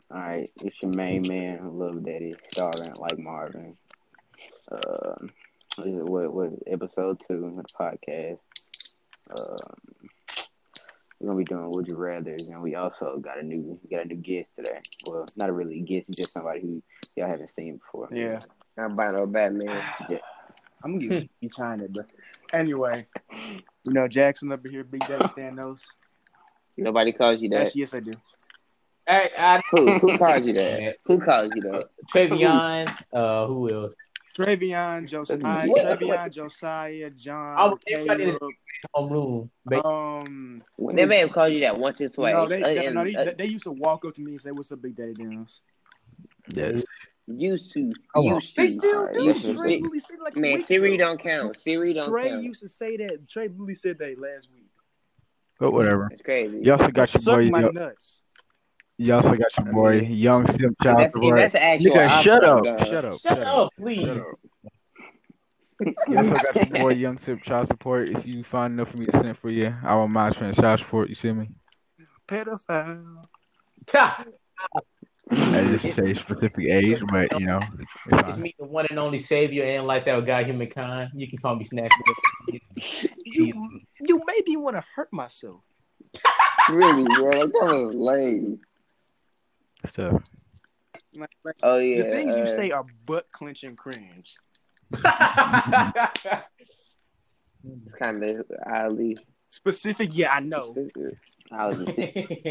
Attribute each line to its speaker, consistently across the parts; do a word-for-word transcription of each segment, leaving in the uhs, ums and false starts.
Speaker 1: All right, it's your main man, Lil Daddy, starring like Marvin. Um, this is what what episode two of the podcast. Um, we're gonna be doing Would You Rather's, and we also got a new we got a new guest today. Well, not a really guest, he's just somebody who y'all haven't seen before.
Speaker 2: Yeah.
Speaker 3: Not by no Batman.
Speaker 1: Yeah.
Speaker 2: I'm gonna get you trying it, but anyway, you know Jackson up here, Big Daddy Thanos.
Speaker 3: Nobody calls you that.
Speaker 2: Yes, yes, I do.
Speaker 4: Hey, I,
Speaker 3: Who? Who calls you that? Who calls you that?
Speaker 4: Trevion. Uh, who else?
Speaker 2: Travion, Josiah,
Speaker 3: What?
Speaker 2: Travion, Josiah, John,
Speaker 4: Oh, everybody is
Speaker 2: Caleb.
Speaker 4: homeroom.
Speaker 2: Um,
Speaker 3: They may have called you that once or twice.
Speaker 2: no, they,
Speaker 3: Uh,
Speaker 2: they,
Speaker 3: and,
Speaker 2: no, they,
Speaker 3: uh,
Speaker 2: they used to walk up to me and say, "What's up, Big Daddy Thanos?"
Speaker 5: Yes.
Speaker 3: used to.
Speaker 5: Come on.
Speaker 3: Used to.
Speaker 2: They still
Speaker 1: Alright,
Speaker 2: do.
Speaker 1: used to.
Speaker 2: Trey Lily said like a
Speaker 3: Man,
Speaker 2: week
Speaker 3: Siri
Speaker 2: ago.
Speaker 3: don't count. Siri don't
Speaker 2: Trey
Speaker 3: count.
Speaker 2: used to say that. Trey Lily said that last week.
Speaker 5: But whatever.
Speaker 3: It's crazy.
Speaker 5: You also got your
Speaker 2: Suck
Speaker 5: boy.
Speaker 2: my
Speaker 5: You,
Speaker 2: nuts.
Speaker 5: you also got your boy, Young Sim
Speaker 3: If
Speaker 5: Child
Speaker 3: that's, if
Speaker 5: Support.
Speaker 3: that's an actual
Speaker 5: Nigga, shut
Speaker 3: option,
Speaker 5: up.
Speaker 3: dog.
Speaker 5: Shut up.
Speaker 4: Shut up, please.
Speaker 5: Shut up. You also got your boy, Young Sim Child Support. If you find enough for me to send for you, I will monitor child support. You see me?
Speaker 2: Pedophile.
Speaker 5: I just say specific age, but you know, it's
Speaker 4: It's
Speaker 5: fine.
Speaker 4: me, the one and only savior, and like that guy, humankind. You can call me Snack.
Speaker 2: You, you made me want to hurt myself.
Speaker 3: Really, bro. Like, that was lame.
Speaker 5: So,
Speaker 2: Like, like,
Speaker 3: Oh, yeah.
Speaker 2: the things you
Speaker 3: uh,
Speaker 2: say are butt clenching cringe.
Speaker 3: kind of oddly.
Speaker 2: Specific, yeah, I know.
Speaker 1: I was just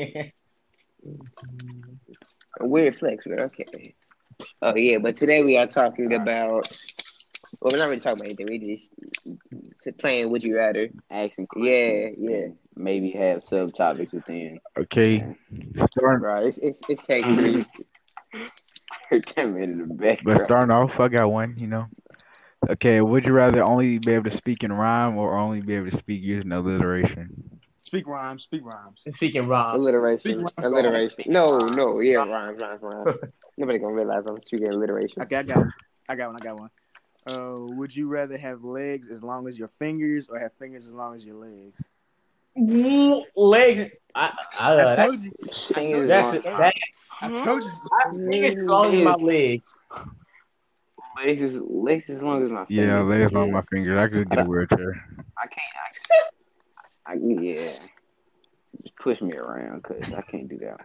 Speaker 3: A weird flex, but okay. Oh, yeah. But today we are talking about. Well, we're not really talking about anything. We just s- playing Would You Rather.
Speaker 1: asking
Speaker 3: Yeah,
Speaker 1: questions
Speaker 3: yeah.
Speaker 1: and maybe have subtopics within.
Speaker 5: okay, starting,
Speaker 3: Right. It's it's, it's take three.
Speaker 1: ten minutes of
Speaker 5: but
Speaker 1: background.
Speaker 5: starting off, I got one. You know, okay. Would you rather only be able to speak in rhyme or only be able to speak using alliteration?
Speaker 2: Speak rhymes, speak rhymes.
Speaker 4: Speaking wrong.
Speaker 3: Alliteration.
Speaker 2: Speak-
Speaker 3: Alliteration. No, no. Yeah, rhymes, rhymes, rhymes. Nobody gonna realize I'm speaking alliteration.
Speaker 2: Okay, I got one. I got one. I got one. Uh, would you rather have legs as long as your fingers or have fingers as long as your legs?
Speaker 4: Legs. I, I,
Speaker 2: I
Speaker 4: uh,
Speaker 2: told you.
Speaker 1: Fingers
Speaker 4: that's
Speaker 1: long-
Speaker 4: that.
Speaker 2: I told you.
Speaker 4: I think it's as long as my legs.
Speaker 1: legs is legs as long as my fingers.
Speaker 5: Yeah, legs on my fingers. I could get a wheelchair.
Speaker 1: I can't. I, I yeah. Just push me around because I can't do that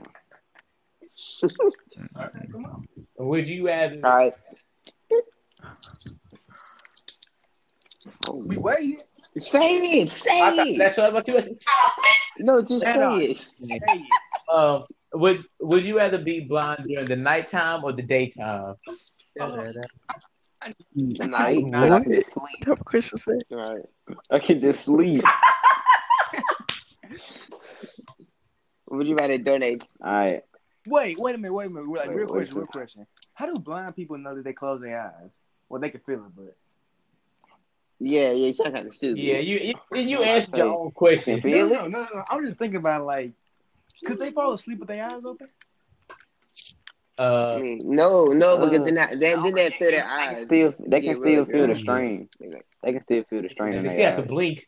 Speaker 1: one.
Speaker 4: Would you rather?
Speaker 3: All right.
Speaker 2: We waited.
Speaker 3: Say it. Say
Speaker 4: I thought,
Speaker 3: it.
Speaker 4: that's what about you.
Speaker 3: No, just
Speaker 2: Let
Speaker 3: say
Speaker 2: us
Speaker 3: it.
Speaker 2: say it.
Speaker 4: Um, would Would you rather be blind during the nighttime or the daytime?
Speaker 1: Night,
Speaker 5: What?
Speaker 1: I can just sleep.
Speaker 5: What type of question say?
Speaker 3: All right.
Speaker 1: I can just sleep.
Speaker 3: Would you rather donate?
Speaker 1: All right.
Speaker 2: Wait, wait a minute, wait a minute. Like,
Speaker 1: Wait,
Speaker 2: real
Speaker 1: wait,
Speaker 2: question,
Speaker 1: wait.
Speaker 2: real question. How do blind people know that they close their eyes? Well, they can feel it, but
Speaker 3: Yeah, yeah. You sound kind of stupid.
Speaker 4: Yeah, you you, you answered your own question.
Speaker 1: Can
Speaker 2: no,
Speaker 1: feel
Speaker 2: no,
Speaker 1: it?
Speaker 2: no, no, no. I'm just thinking about like, could they fall asleep with their eyes open?
Speaker 3: I
Speaker 4: Uh,
Speaker 3: mean, no, no, because
Speaker 1: Uh,
Speaker 3: then I, then then they feel their
Speaker 1: They can
Speaker 3: eyes.
Speaker 1: still, they can
Speaker 3: Yeah,
Speaker 1: still
Speaker 3: really,
Speaker 1: feel the
Speaker 3: really.
Speaker 1: strain. They can still feel the strain
Speaker 4: they
Speaker 1: in
Speaker 4: still
Speaker 1: their
Speaker 4: have to
Speaker 1: eyes.
Speaker 4: blink.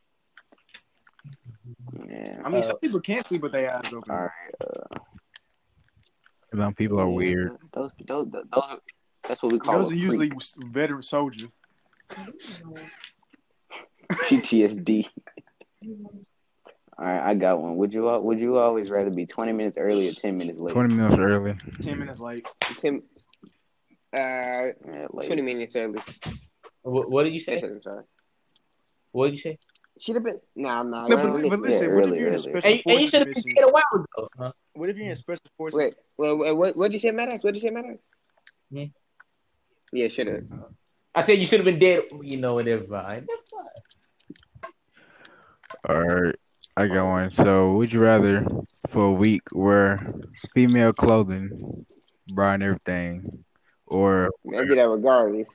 Speaker 1: Yeah.
Speaker 2: I mean,
Speaker 4: Uh,
Speaker 2: some people can't sleep with their eyes open.
Speaker 1: All right.
Speaker 5: Some people are
Speaker 1: Yeah,
Speaker 5: weird.
Speaker 1: Those, those, those, are- that's what we call
Speaker 2: Those
Speaker 1: a
Speaker 2: are usually
Speaker 1: freak.
Speaker 2: veteran soldiers.
Speaker 1: P T S D. All right, I got one. Would you al- would you always rather be twenty minutes early or ten minutes late?
Speaker 5: Twenty minutes early.
Speaker 2: Ten minutes late.
Speaker 3: Tim, uh,
Speaker 1: Yeah, late.
Speaker 3: twenty minutes early.
Speaker 4: what, what did you say?
Speaker 3: That's what I'm sorry.
Speaker 4: What did you say?
Speaker 3: Should have been. Nah, nah.
Speaker 2: No,
Speaker 3: nah,
Speaker 2: but,
Speaker 3: listen.
Speaker 2: but listen,
Speaker 1: Yeah,
Speaker 2: what
Speaker 1: early,
Speaker 2: if you're in a
Speaker 1: early.
Speaker 2: special
Speaker 4: And, and you
Speaker 2: forces
Speaker 4: should have been
Speaker 2: mission?
Speaker 4: dead a while ago. Huh?
Speaker 2: What if you're in a special forces?
Speaker 3: Wait, well, well, what what did you say, Maddox? What did you say, Maddox?
Speaker 4: Hmm?
Speaker 3: Yeah, should have.
Speaker 4: I said you should have been dead. You know, whatever. Fine.
Speaker 5: All right, I got one. So, would you rather for a week wear female clothing, bra and everything, or
Speaker 3: I did that regardless.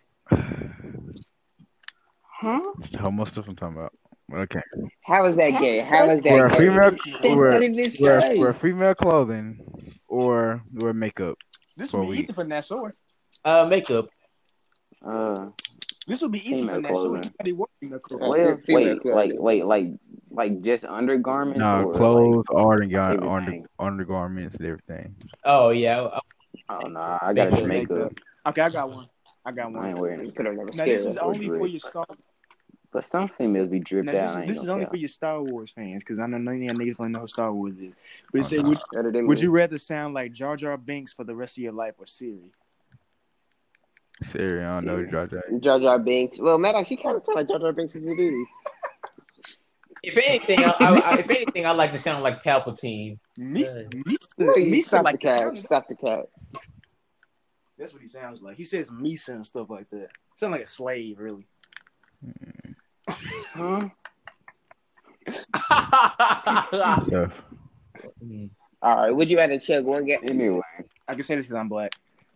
Speaker 1: Huh?
Speaker 5: how much stuff I'm talking about? Okay,
Speaker 3: How is that gay? How is
Speaker 5: wear
Speaker 3: that
Speaker 5: a
Speaker 3: gay?
Speaker 5: female,
Speaker 3: That's
Speaker 5: wear,
Speaker 3: not even
Speaker 5: wear,
Speaker 3: nice.
Speaker 5: wear female clothing, or wear makeup.
Speaker 2: This
Speaker 5: For a
Speaker 2: would be
Speaker 5: week.
Speaker 2: easy for Nassau.
Speaker 4: Uh, makeup.
Speaker 1: Uh,
Speaker 2: This would be easy
Speaker 1: Female
Speaker 2: for Nassau.
Speaker 1: clothing.
Speaker 2: Nobody working the clothes.
Speaker 3: Uh,
Speaker 1: well,
Speaker 3: female
Speaker 1: wait, like,
Speaker 3: clothing.
Speaker 1: wait, like, like just undergarments
Speaker 5: No,
Speaker 1: or
Speaker 5: clothes, art, and gar- under,
Speaker 1: everything?
Speaker 5: undergarments, and everything.
Speaker 4: Oh yeah, I,
Speaker 1: Oh no, I got a
Speaker 4: Makeup.
Speaker 1: Jamaica.
Speaker 2: Makeup. Okay, I got one. I got
Speaker 1: I
Speaker 2: one.
Speaker 1: ain't wearing
Speaker 3: You
Speaker 1: it.
Speaker 3: put on a
Speaker 2: Now this is
Speaker 3: mascara.
Speaker 2: only for
Speaker 1: drip.
Speaker 2: your Star.
Speaker 1: But some females be dripped
Speaker 2: Now this
Speaker 1: out.
Speaker 2: is
Speaker 1: I ain't
Speaker 2: this is
Speaker 1: gonna
Speaker 2: only
Speaker 1: care.
Speaker 2: for your Star Wars fans because I know none of y'all niggas don't know who Star Wars is. But it
Speaker 5: Oh,
Speaker 2: said,
Speaker 5: nah.
Speaker 2: would,
Speaker 3: Other than
Speaker 2: would
Speaker 3: me.
Speaker 2: you rather sound like Jar Jar Binks for the rest of your life or Siri?
Speaker 5: Siri, I don't know
Speaker 1: Siri.
Speaker 5: Jar Jar.
Speaker 3: Jar Jar Binks. Well, Maddox, she kind of sound like Jar Jar Binks as it is.
Speaker 4: If anything, I, I, I, if anything, I like to sound like Palpatine.
Speaker 2: Misa, Misa,
Speaker 3: No, you
Speaker 2: Misa
Speaker 3: stop
Speaker 2: like
Speaker 3: the
Speaker 2: the
Speaker 3: cat.
Speaker 2: sound of-
Speaker 3: Stop the cat.
Speaker 2: That's what he sounds like. He says Misa and stuff like that. Sound like a slave, really.
Speaker 1: Huh?
Speaker 5: Tough.
Speaker 3: All right. Would you rather chug one gas?
Speaker 1: Anyway,
Speaker 2: I can say this because I'm black.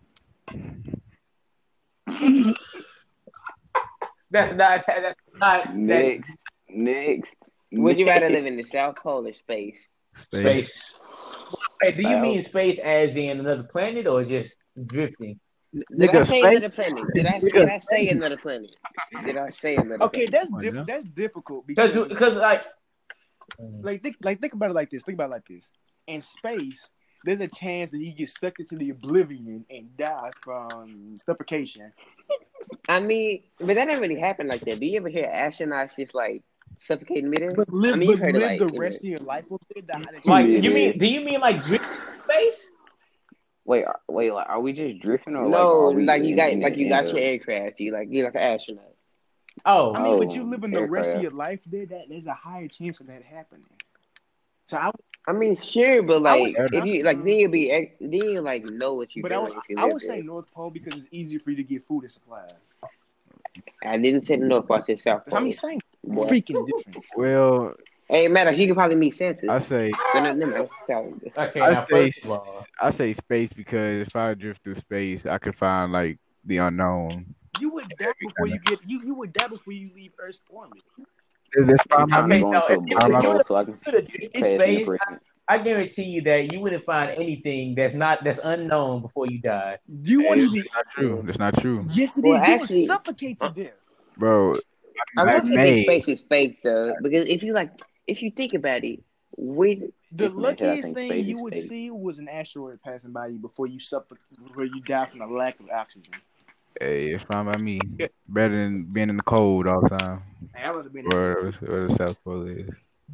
Speaker 4: That's not. That's not. That
Speaker 1: next, next.
Speaker 3: Would you rather
Speaker 1: next.
Speaker 3: live in the South Pole or space?
Speaker 5: Space.
Speaker 4: space. Wait, do you
Speaker 1: South.
Speaker 4: mean space as in another planet or just drifting?
Speaker 3: Did I
Speaker 5: Nigga,
Speaker 3: say
Speaker 5: space?
Speaker 3: another planet? Did I, did I say another planet? Did I say another
Speaker 2: Okay,
Speaker 3: planet?
Speaker 2: that's
Speaker 5: Oh,
Speaker 2: diff-
Speaker 5: yeah.
Speaker 2: that's difficult
Speaker 4: Because
Speaker 2: because
Speaker 4: because like.
Speaker 2: like think like think about it like this. Think about it like this. In space, there's a chance that you get sucked into the oblivion and die from suffocation.
Speaker 3: I mean, but that don't really happen like that. Do you ever hear astronauts just like suffocating midair?
Speaker 2: But live,
Speaker 3: I mean, you've
Speaker 2: but
Speaker 3: heard it,
Speaker 2: live
Speaker 3: like,
Speaker 2: the
Speaker 3: you
Speaker 2: rest
Speaker 3: know.
Speaker 2: of your life with it. Die,
Speaker 4: Like
Speaker 1: Yeah,
Speaker 4: you mean?
Speaker 1: yeah.
Speaker 4: Do you mean like drift space?
Speaker 1: Wait, are- wait. Like, are we just drifting or
Speaker 3: No,
Speaker 1: like are we
Speaker 3: like you
Speaker 1: in-
Speaker 3: got
Speaker 1: in-
Speaker 3: like you
Speaker 1: in
Speaker 3: got
Speaker 1: the-
Speaker 3: your aircraft. You like you're like an astronaut.
Speaker 4: Oh,
Speaker 2: I mean, but you
Speaker 1: Oh,
Speaker 2: living the rest of
Speaker 1: aircraft.
Speaker 2: your life there. That there's a higher chance of that happening. So I,
Speaker 3: I mean, sure, but
Speaker 2: I
Speaker 3: like
Speaker 2: was-
Speaker 3: if you like then you'll be ex- then you like know what you're
Speaker 2: but I
Speaker 3: doing
Speaker 2: would,
Speaker 3: if you
Speaker 2: I
Speaker 3: live
Speaker 2: would
Speaker 3: there.
Speaker 2: say North Pole because it's easier for you to get food and supplies.
Speaker 3: I didn't say the North Pole, I said South
Speaker 2: I
Speaker 3: Pole.
Speaker 2: mean, same
Speaker 3: Boy.
Speaker 2: freaking difference.
Speaker 5: Well,
Speaker 3: Hey, Maddox, you can probably meet Santa.
Speaker 5: I say
Speaker 3: No, no, no, that's South.
Speaker 4: okay.
Speaker 5: I
Speaker 4: Now
Speaker 5: say
Speaker 4: first of all,
Speaker 5: I say space because if I drift through space, I could find like the unknown.
Speaker 2: You would die before you get you. You would die before you leave Earth's orbit.
Speaker 5: That's
Speaker 1: I'm
Speaker 5: fine by
Speaker 1: trying to
Speaker 5: me.
Speaker 1: go
Speaker 4: no,
Speaker 1: into a
Speaker 4: if you-
Speaker 1: black
Speaker 5: if you
Speaker 1: hole
Speaker 4: would've-
Speaker 1: so I can
Speaker 4: you would've drifted
Speaker 1: pass in the
Speaker 4: space,
Speaker 1: present.
Speaker 4: I guarantee you that you wouldn't find anything that's not that's unknown before you die.
Speaker 2: You
Speaker 5: Hey,
Speaker 2: wouldn't even.
Speaker 5: that's not true. That's not true,
Speaker 2: Yes, it
Speaker 3: Well,
Speaker 2: is. You
Speaker 3: actually-
Speaker 2: would suffocate to death.
Speaker 5: bro.
Speaker 3: I
Speaker 5: I
Speaker 3: don't think
Speaker 5: may.
Speaker 3: space is fake though, because if you like, if you think about it, we
Speaker 2: The
Speaker 1: This man said I
Speaker 2: luckiest
Speaker 1: think
Speaker 2: thing
Speaker 1: space
Speaker 2: you
Speaker 1: is
Speaker 2: would
Speaker 1: fake.
Speaker 2: see was an asteroid passing by you before you suffer, before you die from the lack of oxygen.
Speaker 5: Hey, it's fine by me. Better than being in the cold all the time,
Speaker 2: Hey, I would have been.
Speaker 5: where, where the South Pole is.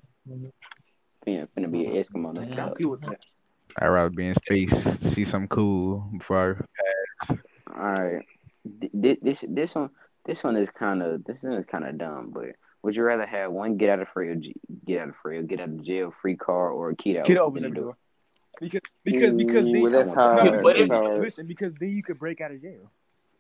Speaker 1: Finna, finna be an Eskimo. Let's
Speaker 2: I'm
Speaker 1: go.
Speaker 2: cool with that.
Speaker 5: I'd rather be in space, see something cool before
Speaker 1: All right. Th- This this one this one is kind of this one is kind of dumb. But would you rather have one get out of free or j- get out of free or get out of jail free car or a key that
Speaker 2: Kid
Speaker 1: opens
Speaker 2: opens
Speaker 1: any
Speaker 2: every
Speaker 1: door?
Speaker 2: door. Because because because
Speaker 3: Ooh,
Speaker 2: then
Speaker 3: that's
Speaker 1: I want
Speaker 3: hard.
Speaker 1: that.
Speaker 2: no,
Speaker 4: But
Speaker 3: That's
Speaker 4: it-
Speaker 2: listen,
Speaker 3: hard.
Speaker 2: listen, because then you could break out of jail.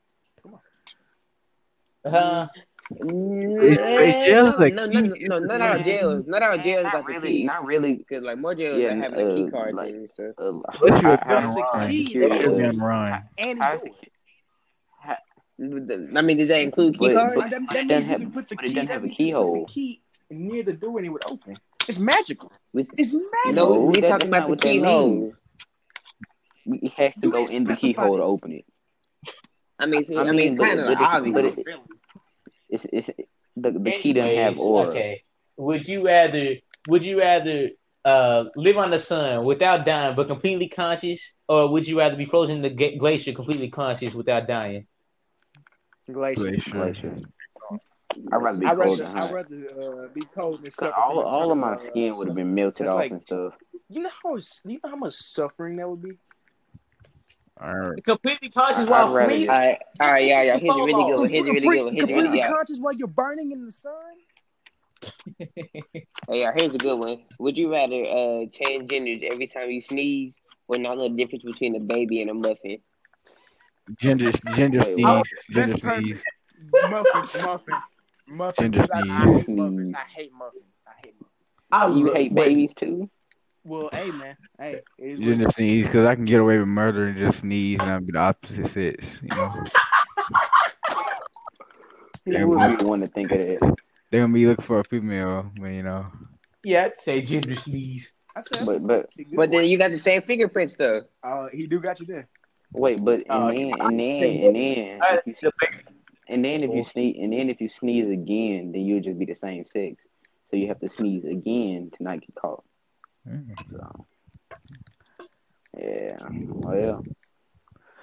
Speaker 4: Uh,
Speaker 3: Eh,
Speaker 5: jail
Speaker 3: no,
Speaker 5: is like
Speaker 3: no, no, no,
Speaker 5: key.
Speaker 3: no, not our jails. Not our jails
Speaker 1: Not
Speaker 3: got the
Speaker 1: really.
Speaker 3: key.
Speaker 1: Not really.
Speaker 3: Because like more jails
Speaker 1: Yeah,
Speaker 3: that have like key
Speaker 1: uh,
Speaker 3: cards
Speaker 1: like-
Speaker 3: and stuff.
Speaker 1: Uh,
Speaker 5: Unless you're
Speaker 1: how- how-
Speaker 2: But it's a
Speaker 5: run.
Speaker 2: key
Speaker 1: security,
Speaker 2: that
Speaker 5: Should be
Speaker 1: uh,
Speaker 5: on the run.
Speaker 2: and
Speaker 1: how
Speaker 2: doors.
Speaker 1: secu-
Speaker 3: I mean, did they include key
Speaker 1: But-
Speaker 3: cards?
Speaker 1: but-
Speaker 2: that,
Speaker 1: but
Speaker 2: that
Speaker 1: it
Speaker 2: means
Speaker 1: doesn't
Speaker 2: you
Speaker 1: have-
Speaker 2: can put the
Speaker 1: but it
Speaker 2: key.
Speaker 1: doesn't
Speaker 2: That
Speaker 1: have a
Speaker 2: means you can put the
Speaker 1: keyhole.
Speaker 2: key near the door and it would open. It's magical.
Speaker 3: With,
Speaker 2: It's magical.
Speaker 3: no,
Speaker 1: No,
Speaker 3: we're
Speaker 1: that-
Speaker 3: talking
Speaker 1: that's
Speaker 3: about
Speaker 1: not
Speaker 3: the
Speaker 1: what that
Speaker 3: keyhole.
Speaker 1: means. It has to
Speaker 2: Do
Speaker 1: go
Speaker 2: they
Speaker 1: in the
Speaker 2: specify
Speaker 1: keyhole to
Speaker 2: this?
Speaker 1: open it.
Speaker 3: I mean, see,
Speaker 1: I
Speaker 3: I mean,
Speaker 1: mean,
Speaker 3: it's
Speaker 1: but-
Speaker 3: kind of
Speaker 1: but
Speaker 3: like
Speaker 1: it's-
Speaker 3: obvious.
Speaker 1: but it- It's it's the the key doesn't have
Speaker 4: anyways,
Speaker 1: aura.
Speaker 4: okay. Would you rather? Would you rather uh, live on the sun without dying but completely conscious, or would you rather be frozen in the ga- glacier completely conscious without dying?
Speaker 2: Glacier.
Speaker 5: Glacier.
Speaker 1: Glacier. I'd rather be
Speaker 2: I'd
Speaker 1: cold
Speaker 2: rather
Speaker 1: than
Speaker 2: I'd
Speaker 1: hot.
Speaker 2: rather uh, be cold than
Speaker 1: 'Cause
Speaker 2: suffer
Speaker 1: all
Speaker 2: from
Speaker 1: all of my
Speaker 2: eternal, uh,
Speaker 1: skin would have been melted
Speaker 2: That's
Speaker 1: off
Speaker 2: like-
Speaker 1: and stuff.
Speaker 2: You know how you know how much suffering that would be.
Speaker 5: All right.
Speaker 4: Completely conscious
Speaker 1: I'd
Speaker 4: while
Speaker 1: rather
Speaker 4: freezing.
Speaker 3: All right, all right, yeah, yeah. Here's a really good one. Here's a really
Speaker 2: Free-
Speaker 3: good one. Here's a
Speaker 2: completely
Speaker 3: really yeah.
Speaker 2: conscious while you're burning in the sun.
Speaker 3: Hey, yeah, here's a good one. Would you rather uh change genders every time you sneeze, or not know the difference between a baby and a muffin?
Speaker 5: Ginger, ginger
Speaker 1: Wait,
Speaker 5: sneeze.
Speaker 1: what?
Speaker 5: Ginger
Speaker 2: That's perfect.
Speaker 5: sneeze.
Speaker 2: Muffin, muffin, muffin.
Speaker 5: Ginger
Speaker 2: I, I
Speaker 5: sneeze.
Speaker 2: hate muffins. I hate muffins. I hate muffins.
Speaker 4: I
Speaker 1: You
Speaker 4: lo-
Speaker 1: hate
Speaker 4: wait,
Speaker 1: babies too?
Speaker 2: Well, hey man, hey. it is what-
Speaker 5: Ginger sneeze, because I can get away with murder and just sneeze, and I'll be the opposite sex. You know,
Speaker 1: You would be the one to think of that.
Speaker 5: they're gonna be looking for a female, but you know,
Speaker 4: Yeah, I'd say ginger sneeze.
Speaker 2: I said,
Speaker 1: But but
Speaker 3: But then you got the same fingerprints though.
Speaker 2: uh, he do got you there.
Speaker 1: wait, but and
Speaker 4: Oh,
Speaker 1: then and then and then
Speaker 4: I'd
Speaker 1: if you,
Speaker 4: say the baby.
Speaker 1: and then if you sneeze and then if you sneeze again, then you'll just be the same sex. So you have to sneeze again to not get caught.
Speaker 5: mm.
Speaker 1: So yeah, well,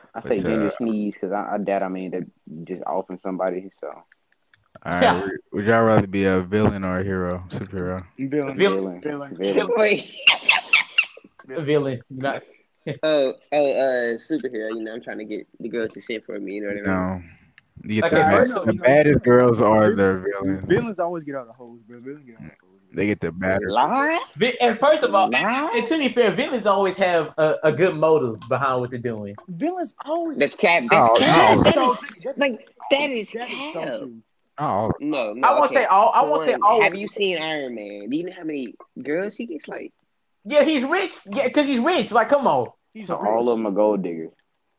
Speaker 1: I say
Speaker 5: But
Speaker 1: Ginger
Speaker 5: uh,
Speaker 1: Sneeze because I, I doubt I mean that just offing somebody. So
Speaker 5: all right, would, would y'all rather be a villain or a hero, superhero?
Speaker 2: Villain,
Speaker 4: Villain.
Speaker 1: villain,
Speaker 2: villain,
Speaker 1: villain.
Speaker 3: Wait.
Speaker 4: Villain. Not,
Speaker 3: Oh, oh, uh, superhero. You know, I'm trying to get the girls to sing for me. You know what I mean?
Speaker 5: No, you get
Speaker 4: Okay,
Speaker 5: the
Speaker 2: Nah,
Speaker 5: bad,
Speaker 4: first
Speaker 2: no,
Speaker 5: the
Speaker 2: no,
Speaker 5: baddest girls are the
Speaker 2: villain-
Speaker 5: villains.
Speaker 2: Villains always get out of the hose, bro. Villains get out of the hose.
Speaker 5: They get the baddest.
Speaker 3: Lies?
Speaker 4: vi- and first of all,
Speaker 3: Lies?
Speaker 4: and to be fair, villains always have a, a good motive behind what they're doing.
Speaker 2: Villains always.
Speaker 3: That's cap. That's
Speaker 5: No,
Speaker 3: cap.
Speaker 5: no.
Speaker 3: That
Speaker 2: So
Speaker 3: is
Speaker 2: true. That is-
Speaker 3: like that is
Speaker 2: that is so
Speaker 3: cap.
Speaker 2: true.
Speaker 5: Oh,
Speaker 3: No, no.
Speaker 4: I won't
Speaker 3: okay.
Speaker 4: say all. I
Speaker 3: For
Speaker 4: won't say
Speaker 3: one,
Speaker 4: all.
Speaker 3: Have you seen Iron Man? Do you know how many girls he gets? Like,
Speaker 4: Yeah, he's rich. Yeah, because he's rich. Like, come on.
Speaker 2: He's
Speaker 1: So
Speaker 2: rich.
Speaker 1: all of them are gold diggers.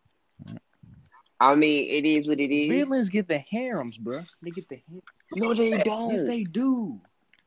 Speaker 3: I mean, it is what it is.
Speaker 2: Villains get the harems, bro. They get the harems.
Speaker 3: No, they don't.
Speaker 2: Yes, they do.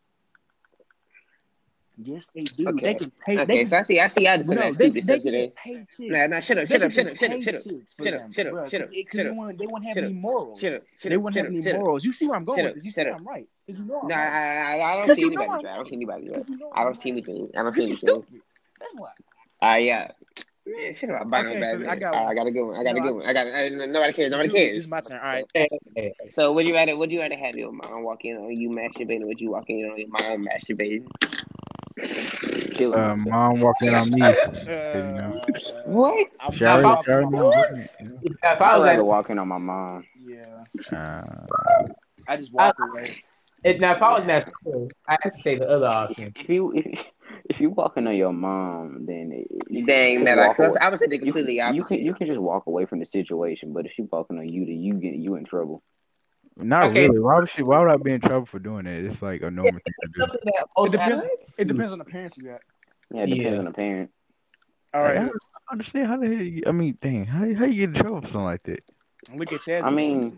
Speaker 2: Yes, they do.
Speaker 3: Okay.
Speaker 2: They can pay.
Speaker 3: Okay,
Speaker 2: they
Speaker 3: so I see. I see. I just put
Speaker 2: no,
Speaker 3: that
Speaker 2: they,
Speaker 3: stupid
Speaker 2: they
Speaker 3: stuff
Speaker 2: can
Speaker 3: today.
Speaker 2: just pay chicks.
Speaker 3: Nah, nah. Shut up.
Speaker 2: They
Speaker 3: Shut
Speaker 2: can
Speaker 3: up. Shut
Speaker 2: just
Speaker 3: up. Shut up.
Speaker 2: pay
Speaker 3: Shut up.
Speaker 2: chicks for
Speaker 3: Shut up.
Speaker 2: them,
Speaker 3: Shut up.
Speaker 2: bruh,
Speaker 3: Shut up.
Speaker 2: Because
Speaker 3: Shut
Speaker 2: they
Speaker 3: up.
Speaker 2: won't. They won't have
Speaker 3: Shut
Speaker 2: any
Speaker 3: up.
Speaker 2: morals.
Speaker 3: Shut up. Shut
Speaker 2: They
Speaker 3: up.
Speaker 2: wouldn't
Speaker 3: Shut
Speaker 2: have
Speaker 3: up.
Speaker 2: any
Speaker 3: Shut up.
Speaker 2: morals. You see where I'm going
Speaker 3: Shut
Speaker 2: with
Speaker 3: up.
Speaker 2: this? You see
Speaker 3: Shut
Speaker 2: where
Speaker 3: up.
Speaker 2: I'm right? Because you know I'm
Speaker 3: No,
Speaker 2: right.
Speaker 3: I, I, I don't
Speaker 2: 'Cause
Speaker 3: see
Speaker 2: you know
Speaker 3: anybody.
Speaker 2: I'm
Speaker 3: I don't see anybody.
Speaker 2: Because you know
Speaker 3: I
Speaker 2: I'm
Speaker 3: don't see
Speaker 2: right.
Speaker 3: anything. I don't see
Speaker 2: Because you
Speaker 3: anything.
Speaker 2: stupid. That's why.
Speaker 3: Ah, uh, yeah. Man, shut up. I'm buying
Speaker 2: Okay,
Speaker 3: no bad
Speaker 2: so I
Speaker 3: man.
Speaker 2: got
Speaker 3: All right,
Speaker 2: one.
Speaker 3: I got a good one. I got
Speaker 2: No,
Speaker 3: a good
Speaker 2: I-
Speaker 3: one. I got. I, nobody cares. Nobody
Speaker 2: Dude,
Speaker 3: cares.
Speaker 2: this is my turn. All right.
Speaker 4: Hey, hey, hey.
Speaker 3: So, would you rather? Would you rather have your mom walk in on you masturbating? Would you walk in on your mom masturbating?
Speaker 1: Killing
Speaker 5: uh,
Speaker 1: myself.
Speaker 5: mom walking on me.
Speaker 2: Uh,
Speaker 5: You know,
Speaker 3: What?
Speaker 2: I'm
Speaker 5: she already,
Speaker 4: Now,
Speaker 5: she already know I'm doing it. You know?
Speaker 4: If I
Speaker 1: I'd
Speaker 4: was
Speaker 1: rather
Speaker 4: at,
Speaker 1: walk in on my mom.
Speaker 2: Yeah,
Speaker 5: Uh,
Speaker 2: I just walk away.
Speaker 4: if, now if I was in that school, I have to take the other option.
Speaker 1: If you if, if you walking on your mom, then it, you
Speaker 3: Dang,
Speaker 1: just
Speaker 3: man.
Speaker 1: walk
Speaker 3: Like,
Speaker 1: away.
Speaker 3: I would say the
Speaker 1: You
Speaker 3: completely
Speaker 1: can, you
Speaker 3: opposite.
Speaker 1: can you can just walk away from the situation, but if she walking on you, then you get you in trouble.
Speaker 5: not
Speaker 4: Okay.
Speaker 5: really. Why would she? Why would I be in trouble for doing it? It's like a normal thing to do.
Speaker 4: Something that
Speaker 2: It
Speaker 4: most
Speaker 2: depends.
Speaker 4: adults
Speaker 2: It
Speaker 4: do.
Speaker 2: depends on the parents you got.
Speaker 1: Yeah, it depends
Speaker 4: Yeah.
Speaker 1: on the parent.
Speaker 2: All
Speaker 5: Like, I
Speaker 2: right,
Speaker 5: don't understand how the hell. You, I mean, dang, how how you get in trouble for something like that?
Speaker 2: look at Chaz.
Speaker 1: I mean,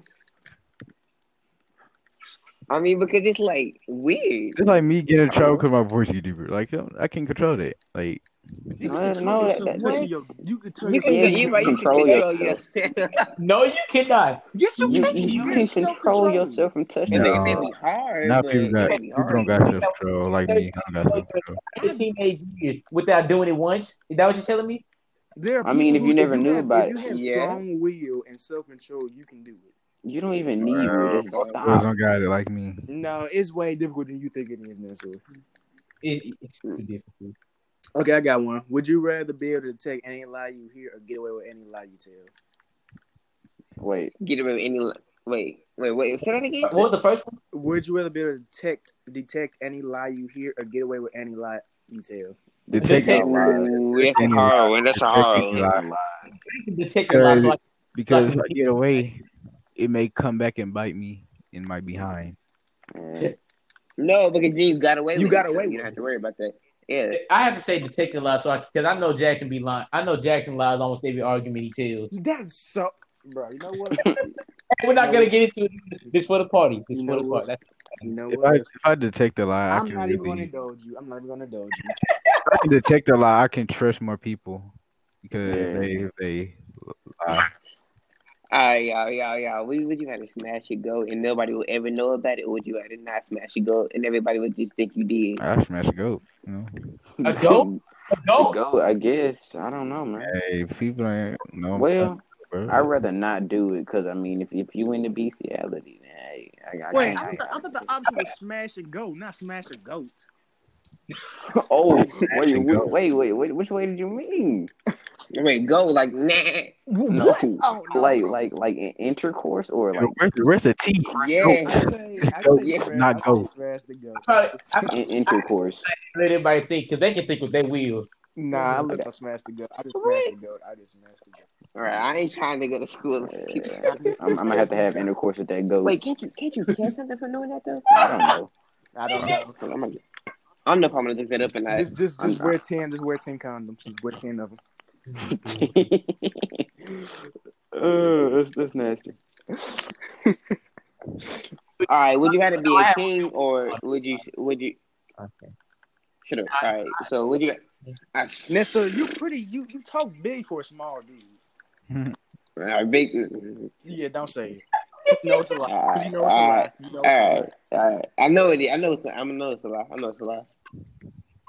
Speaker 3: I mean, because it's like weird.
Speaker 5: It's like me getting in trouble because my voice get deeper. Like I can't control that. Like
Speaker 2: you
Speaker 1: no,
Speaker 2: can control
Speaker 1: no, that,
Speaker 2: yourself.
Speaker 1: that,
Speaker 2: Listen,
Speaker 3: What?
Speaker 2: yo, you can tell
Speaker 3: You can,
Speaker 2: yourself.
Speaker 1: Yeah,
Speaker 3: t-
Speaker 1: you
Speaker 3: you
Speaker 1: can
Speaker 3: right. You can
Speaker 1: control
Speaker 3: control
Speaker 1: yourself.
Speaker 3: yourself.
Speaker 4: No, you cannot.
Speaker 2: Yes, you,
Speaker 1: You
Speaker 2: can.
Speaker 1: you
Speaker 2: You're
Speaker 1: can control
Speaker 2: self-control.
Speaker 1: yourself from touching
Speaker 3: It may, it may
Speaker 1: yourself.
Speaker 3: be hard,
Speaker 5: now
Speaker 3: but
Speaker 5: people
Speaker 3: it
Speaker 5: got
Speaker 3: may be
Speaker 5: people
Speaker 3: hard.
Speaker 5: don't got self control like me. I don't got self control.
Speaker 4: The teenage years without doing it once. Is that what you're telling me?
Speaker 2: There are
Speaker 1: I mean,
Speaker 2: people
Speaker 1: if
Speaker 2: who,
Speaker 1: you never
Speaker 2: if you
Speaker 1: knew
Speaker 2: have,
Speaker 1: about
Speaker 2: if you
Speaker 1: it,
Speaker 2: have
Speaker 3: Yeah.
Speaker 2: strong will and self-control, you can do it.
Speaker 1: you don't even need
Speaker 5: Well,
Speaker 1: will. Just
Speaker 5: boys
Speaker 1: stop.
Speaker 5: don't got it like me.
Speaker 2: No, it's way difficult than you think it is, man. So,
Speaker 4: It, it's too difficult.
Speaker 2: okay, I got one. Would you rather be able to detect any lie you hear or get away with any lie you tell?
Speaker 1: Wait,
Speaker 3: Get away with any. Wait, wait, wait. Say that again.
Speaker 4: What was the first one?
Speaker 2: Would you rather be able to detect detect any lie you hear or get away with any lie you tell?
Speaker 5: Detect
Speaker 4: Detect-
Speaker 5: any lie.
Speaker 3: Ooh, that's a
Speaker 5: Any
Speaker 3: hard
Speaker 5: lie.
Speaker 3: one. That's a
Speaker 5: Detect
Speaker 3: hard
Speaker 5: any
Speaker 3: one.
Speaker 5: lie.
Speaker 4: Detect your lies. So I,
Speaker 5: Because if
Speaker 4: Like-
Speaker 5: I get away, it may come back and bite me in my behind.
Speaker 1: uh,
Speaker 3: No, because then you got away
Speaker 2: You
Speaker 3: with
Speaker 2: got
Speaker 3: it, so
Speaker 2: away
Speaker 3: you
Speaker 2: with
Speaker 3: don't have
Speaker 2: it.
Speaker 3: to worry about that. Yeah.
Speaker 4: I have to say detect your lies, so I because I know Jackson be lying. I know Jackson lies almost every argument he tells.
Speaker 2: That's so, bro. You know what?
Speaker 4: We're not
Speaker 2: No.
Speaker 4: gonna get into it. This for the party. This
Speaker 2: You
Speaker 4: for
Speaker 2: know
Speaker 4: the
Speaker 2: what?
Speaker 4: party. That's,
Speaker 2: You know
Speaker 5: If
Speaker 2: what?
Speaker 5: I if I detect a lie, I
Speaker 2: I'm
Speaker 5: can
Speaker 2: not even going to
Speaker 5: really.
Speaker 2: indulge you. I'm not even going to indulge you.
Speaker 5: If I can detect a lie, I can trust more people because
Speaker 1: Yeah.
Speaker 5: they if they lie.
Speaker 3: Alright, y'all, y'all, y'all. Would, would you rather smash your goat and nobody will ever know about it, or would you rather not smash your goat and everybody would just think you did?
Speaker 5: I smash a goat. You know,
Speaker 4: A goat? a goat.
Speaker 1: Go, I guess. I don't know, man.
Speaker 5: hey, people ain't no.
Speaker 1: Well,
Speaker 5: bro.
Speaker 1: I'd rather not do it because I mean, if if you into bestiality, then hey, I, I,
Speaker 2: Wait,
Speaker 1: I,
Speaker 2: I,
Speaker 1: I,
Speaker 2: thought, I thought the option was smash and go, not smash a goat.
Speaker 1: oh,
Speaker 5: Smash
Speaker 1: wait,
Speaker 5: and
Speaker 1: wait,
Speaker 5: go.
Speaker 1: wait, wait, wait, which way did you mean?
Speaker 3: Wait, go like nah.
Speaker 1: No,
Speaker 2: What? Oh, no.
Speaker 1: like like like in intercourse or like
Speaker 5: Where's, where's the T?
Speaker 3: Yeah.
Speaker 2: I say,
Speaker 5: It's
Speaker 2: I
Speaker 5: goat,
Speaker 2: say,
Speaker 3: yeah.
Speaker 2: smash,
Speaker 5: not
Speaker 2: I say
Speaker 5: goat.
Speaker 2: smash the goat.
Speaker 4: Probably, I,
Speaker 1: in intercourse?
Speaker 4: let everybody think because they can think what they will.
Speaker 2: Nah, I let them smash the goat. I just smash the goat. I just smash the goat.
Speaker 3: Alright, I ain't trying to go to school.
Speaker 1: Yeah, I'm, I'm gonna have to have intercourse with that goat.
Speaker 3: Wait, can't you can't you catch something for doing that though?
Speaker 1: I don't know.
Speaker 2: I don't know.
Speaker 3: I'm gonna, I don't know if I'm gonna look that up or not.
Speaker 2: Just, just, just
Speaker 1: I'm-
Speaker 2: wear ten. Just wear ten condoms. Just wear ten of them.
Speaker 1: uh, that's, that's nasty.
Speaker 3: All right, would you rather be a king or would you would you
Speaker 4: Okay.
Speaker 3: shut up? All right, so would you? I,
Speaker 2: Nessa, you pretty. You you talk big for a small dude.
Speaker 3: all right, big.
Speaker 2: Yeah, don't say it. You know it's a lie.
Speaker 3: All
Speaker 2: 'Cause
Speaker 3: right,
Speaker 2: you know it's a lie. You know
Speaker 3: all
Speaker 2: it's a
Speaker 3: right,
Speaker 2: lie.
Speaker 3: all right. I know it. is. I know it's. I know it's a lie. I know it's a lie.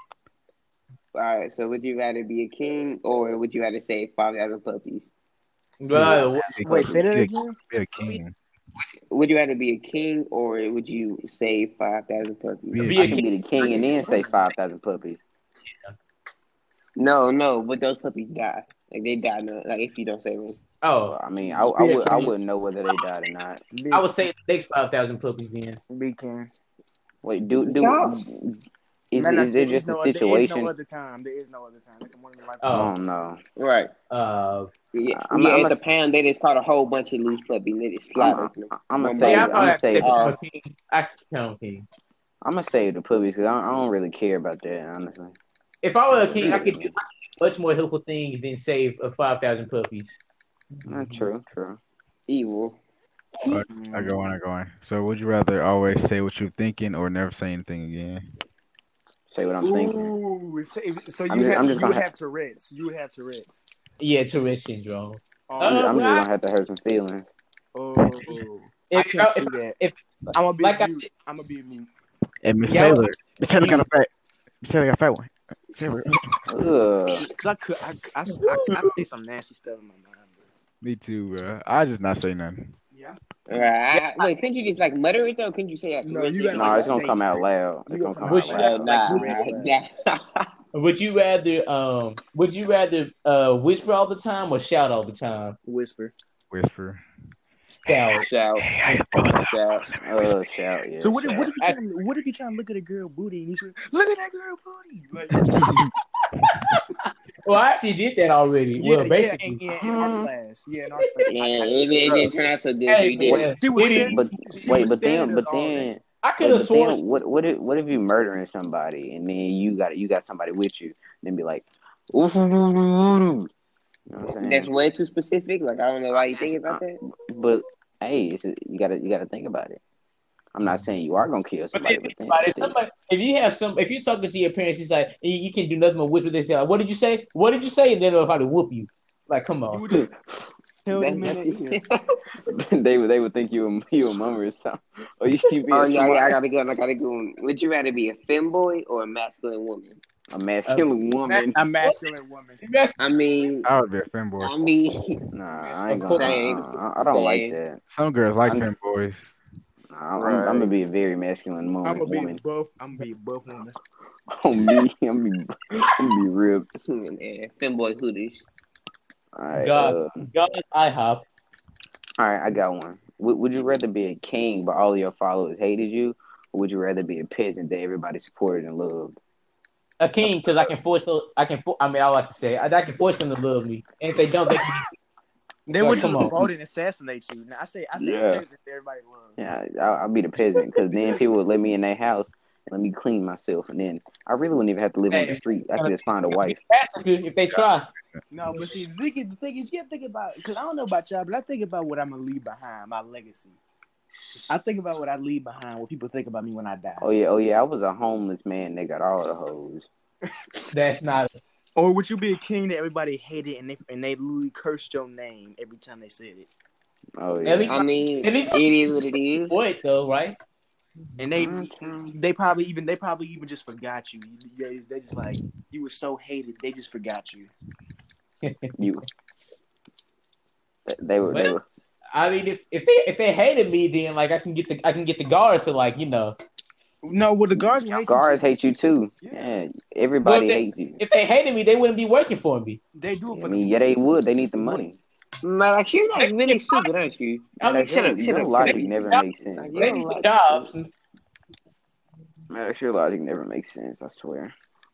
Speaker 3: All right, so would you rather be a king or would you rather save five thousand puppies?
Speaker 4: But uh,
Speaker 5: Big
Speaker 2: Wait, say that
Speaker 5: Be a,
Speaker 2: again.
Speaker 5: be a king.
Speaker 3: Would you rather be a king or would you save five thousand puppies?
Speaker 5: Be a
Speaker 4: be
Speaker 1: I
Speaker 4: a
Speaker 1: can
Speaker 5: king.
Speaker 1: be the king and then say five thousand puppies.
Speaker 3: No, no, but those puppies die. Like they die. No, like if you don't save them.
Speaker 4: oh,
Speaker 1: I mean, I, I
Speaker 2: Be a
Speaker 1: would I
Speaker 2: king.
Speaker 1: wouldn't know whether they died or not.
Speaker 2: Be
Speaker 4: I would say the next five thousand puppies then.
Speaker 2: be king.
Speaker 1: Wait, do
Speaker 3: Y'all-
Speaker 1: do is,
Speaker 2: No, no,
Speaker 1: is there
Speaker 2: there is
Speaker 1: just a
Speaker 2: no other- There is
Speaker 1: situation?
Speaker 2: no other time. There is no other time. It's a one in a lifetime.
Speaker 1: I
Speaker 4: Oh,
Speaker 1: don't know.
Speaker 3: Right.
Speaker 4: uh,
Speaker 3: Yeah,
Speaker 1: I'm-
Speaker 3: yeah
Speaker 1: I'm
Speaker 3: at
Speaker 1: a-
Speaker 3: the pound, they just caught a whole bunch of loose puppies and they just slaughtered them.
Speaker 1: I'm gonna
Speaker 3: One
Speaker 1: say
Speaker 3: by
Speaker 4: yeah, I
Speaker 1: I'm
Speaker 3: one.
Speaker 4: probably
Speaker 1: gonna
Speaker 4: have to say
Speaker 1: say
Speaker 3: uh,
Speaker 4: become a king. I can become a king.
Speaker 1: I'm gonna save the puppies because I, I don't really care about that honestly.
Speaker 4: If I were a king, I could do, I could do much more helpful things than save uh, five thousand puppies.
Speaker 1: Not true, true.
Speaker 3: Evil.
Speaker 5: Uh, I go on, I go on. So, would you rather always say what you're thinking or never say anything again?
Speaker 1: Say what I'm thinking.
Speaker 2: Ooh, so, so you
Speaker 1: I'm just-
Speaker 2: have
Speaker 1: I'm just
Speaker 2: you would
Speaker 1: gonna
Speaker 2: have Tourette's. You would have Tourette's.
Speaker 4: Yeah, Tourette syndrome.
Speaker 2: Oh,
Speaker 1: I'm, just,
Speaker 4: Uh,
Speaker 1: I'm just
Speaker 4: well,
Speaker 1: gonna have to hurt some feelings.
Speaker 2: oh. I
Speaker 4: If,
Speaker 2: can't
Speaker 4: if,
Speaker 2: do that.
Speaker 4: if,
Speaker 2: I'm gonna be
Speaker 4: like I
Speaker 2: mute.
Speaker 4: said,
Speaker 2: I'm gonna be mute.
Speaker 5: And Miss
Speaker 4: Yeah,
Speaker 5: Taylor, Miss Taylor got a fat. Miss Taylor got a fat one. Miss Taylor.
Speaker 1: Ugh.
Speaker 2: Cause I could, I, I, I, I think some nasty stuff in my mind. Bro.
Speaker 5: Me too, bro. I just not say nothing.
Speaker 2: Yeah.
Speaker 3: Right. Wait, couldn't you just like mutter it though? Couldn't you say that?
Speaker 2: No, you gotta,
Speaker 1: No,
Speaker 2: like,
Speaker 1: it's gonna
Speaker 2: say
Speaker 1: come out
Speaker 2: it.
Speaker 1: loud.
Speaker 2: You
Speaker 1: It's
Speaker 2: gonna
Speaker 1: gonna come
Speaker 2: come
Speaker 1: out
Speaker 2: out
Speaker 3: Uh,
Speaker 1: loud.
Speaker 3: nah,
Speaker 2: Like,
Speaker 3: nah, nah.
Speaker 4: would you rather um would you rather uh whisper all the time or shout all the time?
Speaker 2: Whisper.
Speaker 5: Whisper.
Speaker 4: Shout.
Speaker 3: Shout,
Speaker 5: Hey, how you doing?
Speaker 3: shout.
Speaker 1: Uh, shout, yeah.
Speaker 2: So what if,
Speaker 1: shout.
Speaker 2: what if you trying, what if you trying to look at a girl booty and you say, "Look at that girl booty"? Like,
Speaker 4: Well, I actually did that already.
Speaker 2: yeah,
Speaker 4: well,
Speaker 2: yeah,
Speaker 4: basically.
Speaker 2: in, in, in our class, yeah, in our class.
Speaker 3: Yeah, it, it didn't turn out so good.
Speaker 4: Hey,
Speaker 3: We did
Speaker 4: boy,
Speaker 3: it.
Speaker 2: She was
Speaker 4: it is-
Speaker 2: staring-
Speaker 1: But
Speaker 2: she
Speaker 1: wait,
Speaker 2: was
Speaker 1: but
Speaker 2: staring
Speaker 1: then,
Speaker 2: at
Speaker 1: but
Speaker 2: us all day.
Speaker 1: then,
Speaker 4: I could
Speaker 1: wait,
Speaker 4: have
Speaker 1: but
Speaker 4: sworn.
Speaker 1: then, what, what if, what if you murdering somebody and then you got, you got somebody with you, then be like, ooh, you know what I'm saying?
Speaker 3: That's way too specific. Like I don't know why you think about that.
Speaker 1: But hey, it's, you gotta, you gotta think about it. I'm not saying you are gonna kill
Speaker 4: But
Speaker 1: somebody,
Speaker 4: then
Speaker 1: but
Speaker 4: think
Speaker 1: then,
Speaker 4: about it. Somebody, if you have some, if you're talking to your parents, it's like you, you can do nothing but whisper. They say, like, "What did you say? What did you say?" And then they'll probably whoop you. Like, come
Speaker 2: You
Speaker 4: on.
Speaker 2: would just tell
Speaker 3: That-
Speaker 2: them in
Speaker 3: that's-
Speaker 2: the ear.
Speaker 1: they would, they would think you, a, you a mummer or something. Or you be
Speaker 3: Oh
Speaker 1: a,
Speaker 3: yeah,
Speaker 1: smart,
Speaker 3: yeah, I gotta go. I gotta go. Would you rather be a femboy or a masculine woman?
Speaker 1: a masculine woman.
Speaker 2: A masculine woman.
Speaker 4: That's
Speaker 3: I mean,
Speaker 5: I would be a femboy.
Speaker 3: I mean,
Speaker 1: Nah, I ain't gonna.
Speaker 3: Same.
Speaker 1: Uh, I don't like
Speaker 3: Same.
Speaker 1: that.
Speaker 5: Some girls like
Speaker 1: I'm-
Speaker 5: femboys.
Speaker 1: Nah, I'm, I'm,
Speaker 3: Right.
Speaker 1: I'm gonna be a very masculine mo-
Speaker 2: I'm gonna be
Speaker 1: woman.
Speaker 2: buff. I'm gonna be a buff woman.
Speaker 1: On me, I'm gonna be, I'm gonna be ripped.
Speaker 3: yeah, femboy hoodies.
Speaker 1: All right,
Speaker 4: God.
Speaker 1: uh,
Speaker 4: God, I have.
Speaker 1: all right, I got one. Would, would you rather be a king but all of your followers hated you, or would you rather be a peasant that everybody supported and loved?
Speaker 4: A king, because I can force them. I can. For, I mean, I like to say, I, I can force them to love me, and if they don't, they can.
Speaker 2: They
Speaker 4: Like,
Speaker 2: would just
Speaker 4: come on.
Speaker 2: vote and assassinate you. Now I say, I say,
Speaker 1: Yeah.
Speaker 2: peasant, everybody loves.
Speaker 1: Yeah, I'll, I'll be the peasant because then people would let me in their house and let me clean myself, and then I really wouldn't even have to live on the street. I could just find a wife.
Speaker 4: Massacre if they try.
Speaker 2: No, but see, the thing is, the thing is, you have to think about, because I don't know about y'all, but I think about what I'm gonna leave behind, my legacy. I think about what I leave behind, what people think about me when I die.
Speaker 1: Oh yeah, oh yeah, I was a homeless man. They got all the hoes.
Speaker 4: That's not.
Speaker 2: Or would you be a king that everybody hated and they and they literally cursed your name every time they said it?
Speaker 1: Oh
Speaker 4: At
Speaker 1: yeah.
Speaker 4: least-
Speaker 3: I mean,
Speaker 4: At least-
Speaker 3: it is what it is.
Speaker 4: What though, right?
Speaker 2: And they
Speaker 1: Mhm.
Speaker 2: they probably even they probably even just forgot you. They, they just like you were so hated, they just forgot you.
Speaker 1: You. They were. They
Speaker 4: Well,
Speaker 1: were.
Speaker 4: I mean, if, if they if they hated me, then like I can get the I can get the guards to like you know.
Speaker 2: No, well the guards hate
Speaker 1: Guards
Speaker 2: you.
Speaker 1: hate you too.
Speaker 2: Yeah.
Speaker 1: Yeah, everybody
Speaker 4: Well, they-
Speaker 1: hates you.
Speaker 4: If they hated me, they wouldn't be working for me.
Speaker 2: They do it
Speaker 1: I
Speaker 2: for
Speaker 1: mean,
Speaker 2: the
Speaker 1: yeah, they would. They need the money.
Speaker 3: Man, like you're like really stupid, aren't you?
Speaker 4: I mean,
Speaker 1: Like,
Speaker 3: shut
Speaker 1: your,
Speaker 3: up, shut
Speaker 1: your
Speaker 3: up.
Speaker 1: logic
Speaker 4: They-
Speaker 1: never
Speaker 4: they-
Speaker 1: makes sense.
Speaker 3: Like,
Speaker 1: Bro.
Speaker 4: They
Speaker 3: Yeah,
Speaker 4: need the
Speaker 3: like-
Speaker 4: jobs.
Speaker 1: Man, your logic never makes sense. I swear.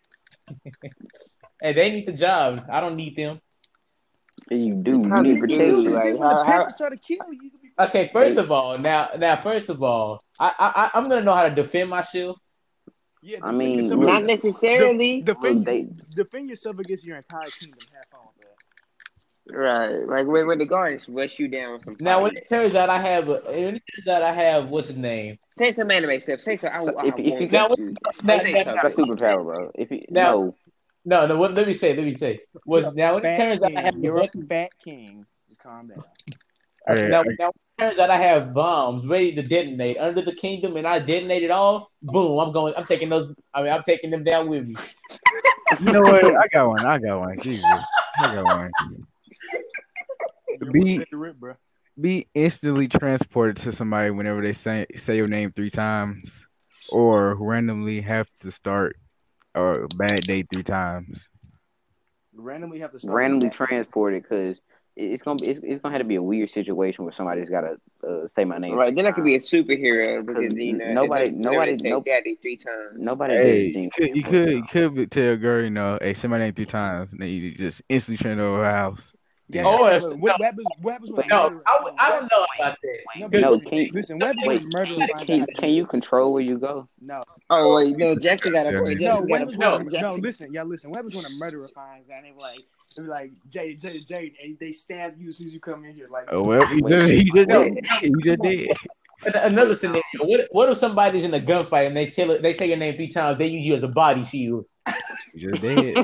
Speaker 4: Hey, they need the job. I don't need them.
Speaker 1: Yeah, you do. You
Speaker 3: Kinda
Speaker 1: need
Speaker 2: Then you
Speaker 1: protection.
Speaker 2: do,
Speaker 3: like,
Speaker 2: then when the
Speaker 3: how-
Speaker 2: peasants try to kill you, you could be
Speaker 4: Okay, first of all, now now first of all, I I I'm gonna know how to defend myself.
Speaker 2: yeah,
Speaker 1: I
Speaker 2: defend
Speaker 1: mean,
Speaker 2: yourself
Speaker 1: look-
Speaker 3: Not
Speaker 2: against-
Speaker 3: necessarily.
Speaker 2: de- defend,
Speaker 1: Look, they-
Speaker 2: defend yourself against your entire kingdom. Have fun with that.
Speaker 3: Right. Like when, when the guards rush you down with some
Speaker 4: Now, when
Speaker 3: fire.
Speaker 4: it turns out I have, a, when it turns out I have, what's his name?
Speaker 3: Say some anime stuff. Say some. I,
Speaker 1: So
Speaker 3: I
Speaker 1: if- if you
Speaker 3: want
Speaker 4: Now,
Speaker 3: to do this.
Speaker 4: now,
Speaker 3: Say
Speaker 4: now,
Speaker 3: something.
Speaker 1: That's superpower, bro. If you
Speaker 4: Now-
Speaker 1: no,
Speaker 4: No, no. What, let me say. Let me say. Was now when it
Speaker 2: Fat
Speaker 4: turns out
Speaker 2: king.
Speaker 4: I have
Speaker 2: You're
Speaker 4: a
Speaker 2: a
Speaker 4: bunch-
Speaker 2: fat king. Just calm down.
Speaker 5: Hey,
Speaker 4: now,
Speaker 5: I-
Speaker 4: now when it turns out I have bombs ready to detonate under the kingdom, and I detonate it all. Boom! I'm going. I'm taking those. I mean, I'm taking them down with me.
Speaker 5: you know what? I got one. I got one. Jesus, I got one. be
Speaker 2: Let the rip, bro.
Speaker 5: be instantly transported to somebody whenever they say say your name three times, or randomly have to start a bad day three times.
Speaker 2: Randomly have to start.
Speaker 1: Randomly
Speaker 2: with that.
Speaker 1: transported because it's gonna be it's, it's gonna have to be a weird situation where somebody's gotta uh, say my name.
Speaker 3: Right, then I could be a superhero because you know
Speaker 1: nobody,
Speaker 3: it does-
Speaker 1: nobody,
Speaker 3: take
Speaker 1: nope.
Speaker 3: daddy three times.
Speaker 1: Nobody
Speaker 5: Hey,
Speaker 1: does
Speaker 5: you
Speaker 1: jinx.
Speaker 5: could you could you could be- tell a girl, you know, hey, say my name three times, and then you just instantly turn over her house.
Speaker 2: Yeah,
Speaker 4: Oh,
Speaker 2: say,
Speaker 4: if-
Speaker 2: look, what, what happens? What happens when a
Speaker 4: No,
Speaker 2: murderer?
Speaker 4: I, w- I don't know about
Speaker 2: No,
Speaker 4: that.
Speaker 2: but
Speaker 1: No,
Speaker 2: listen,
Speaker 1: can you,
Speaker 2: listen. What happens
Speaker 1: wait,
Speaker 2: when a murderer finds
Speaker 1: can,
Speaker 2: out?
Speaker 1: can you control where you go?
Speaker 2: No,
Speaker 3: Oh wait, no, Jackson got a
Speaker 5: Yeah,
Speaker 3: point.
Speaker 5: yeah.
Speaker 2: no.
Speaker 3: Jackson
Speaker 2: What
Speaker 3: got a
Speaker 2: happens
Speaker 3: point.
Speaker 2: when? A, no,
Speaker 3: Jackson-
Speaker 2: listen, yeah, listen. What happens when a murderer finds out? And they be like, they be like, Jade, Jade, Jade, and they stab you as soon as you come in here. Like,
Speaker 5: Oh well, you
Speaker 1: Wait,
Speaker 5: just, you just
Speaker 1: wait.
Speaker 5: did. You just did.
Speaker 4: Another scenario. What, what if somebody's in a gunfight and they say they say your name three times? They use you as a body shield.
Speaker 5: You just did.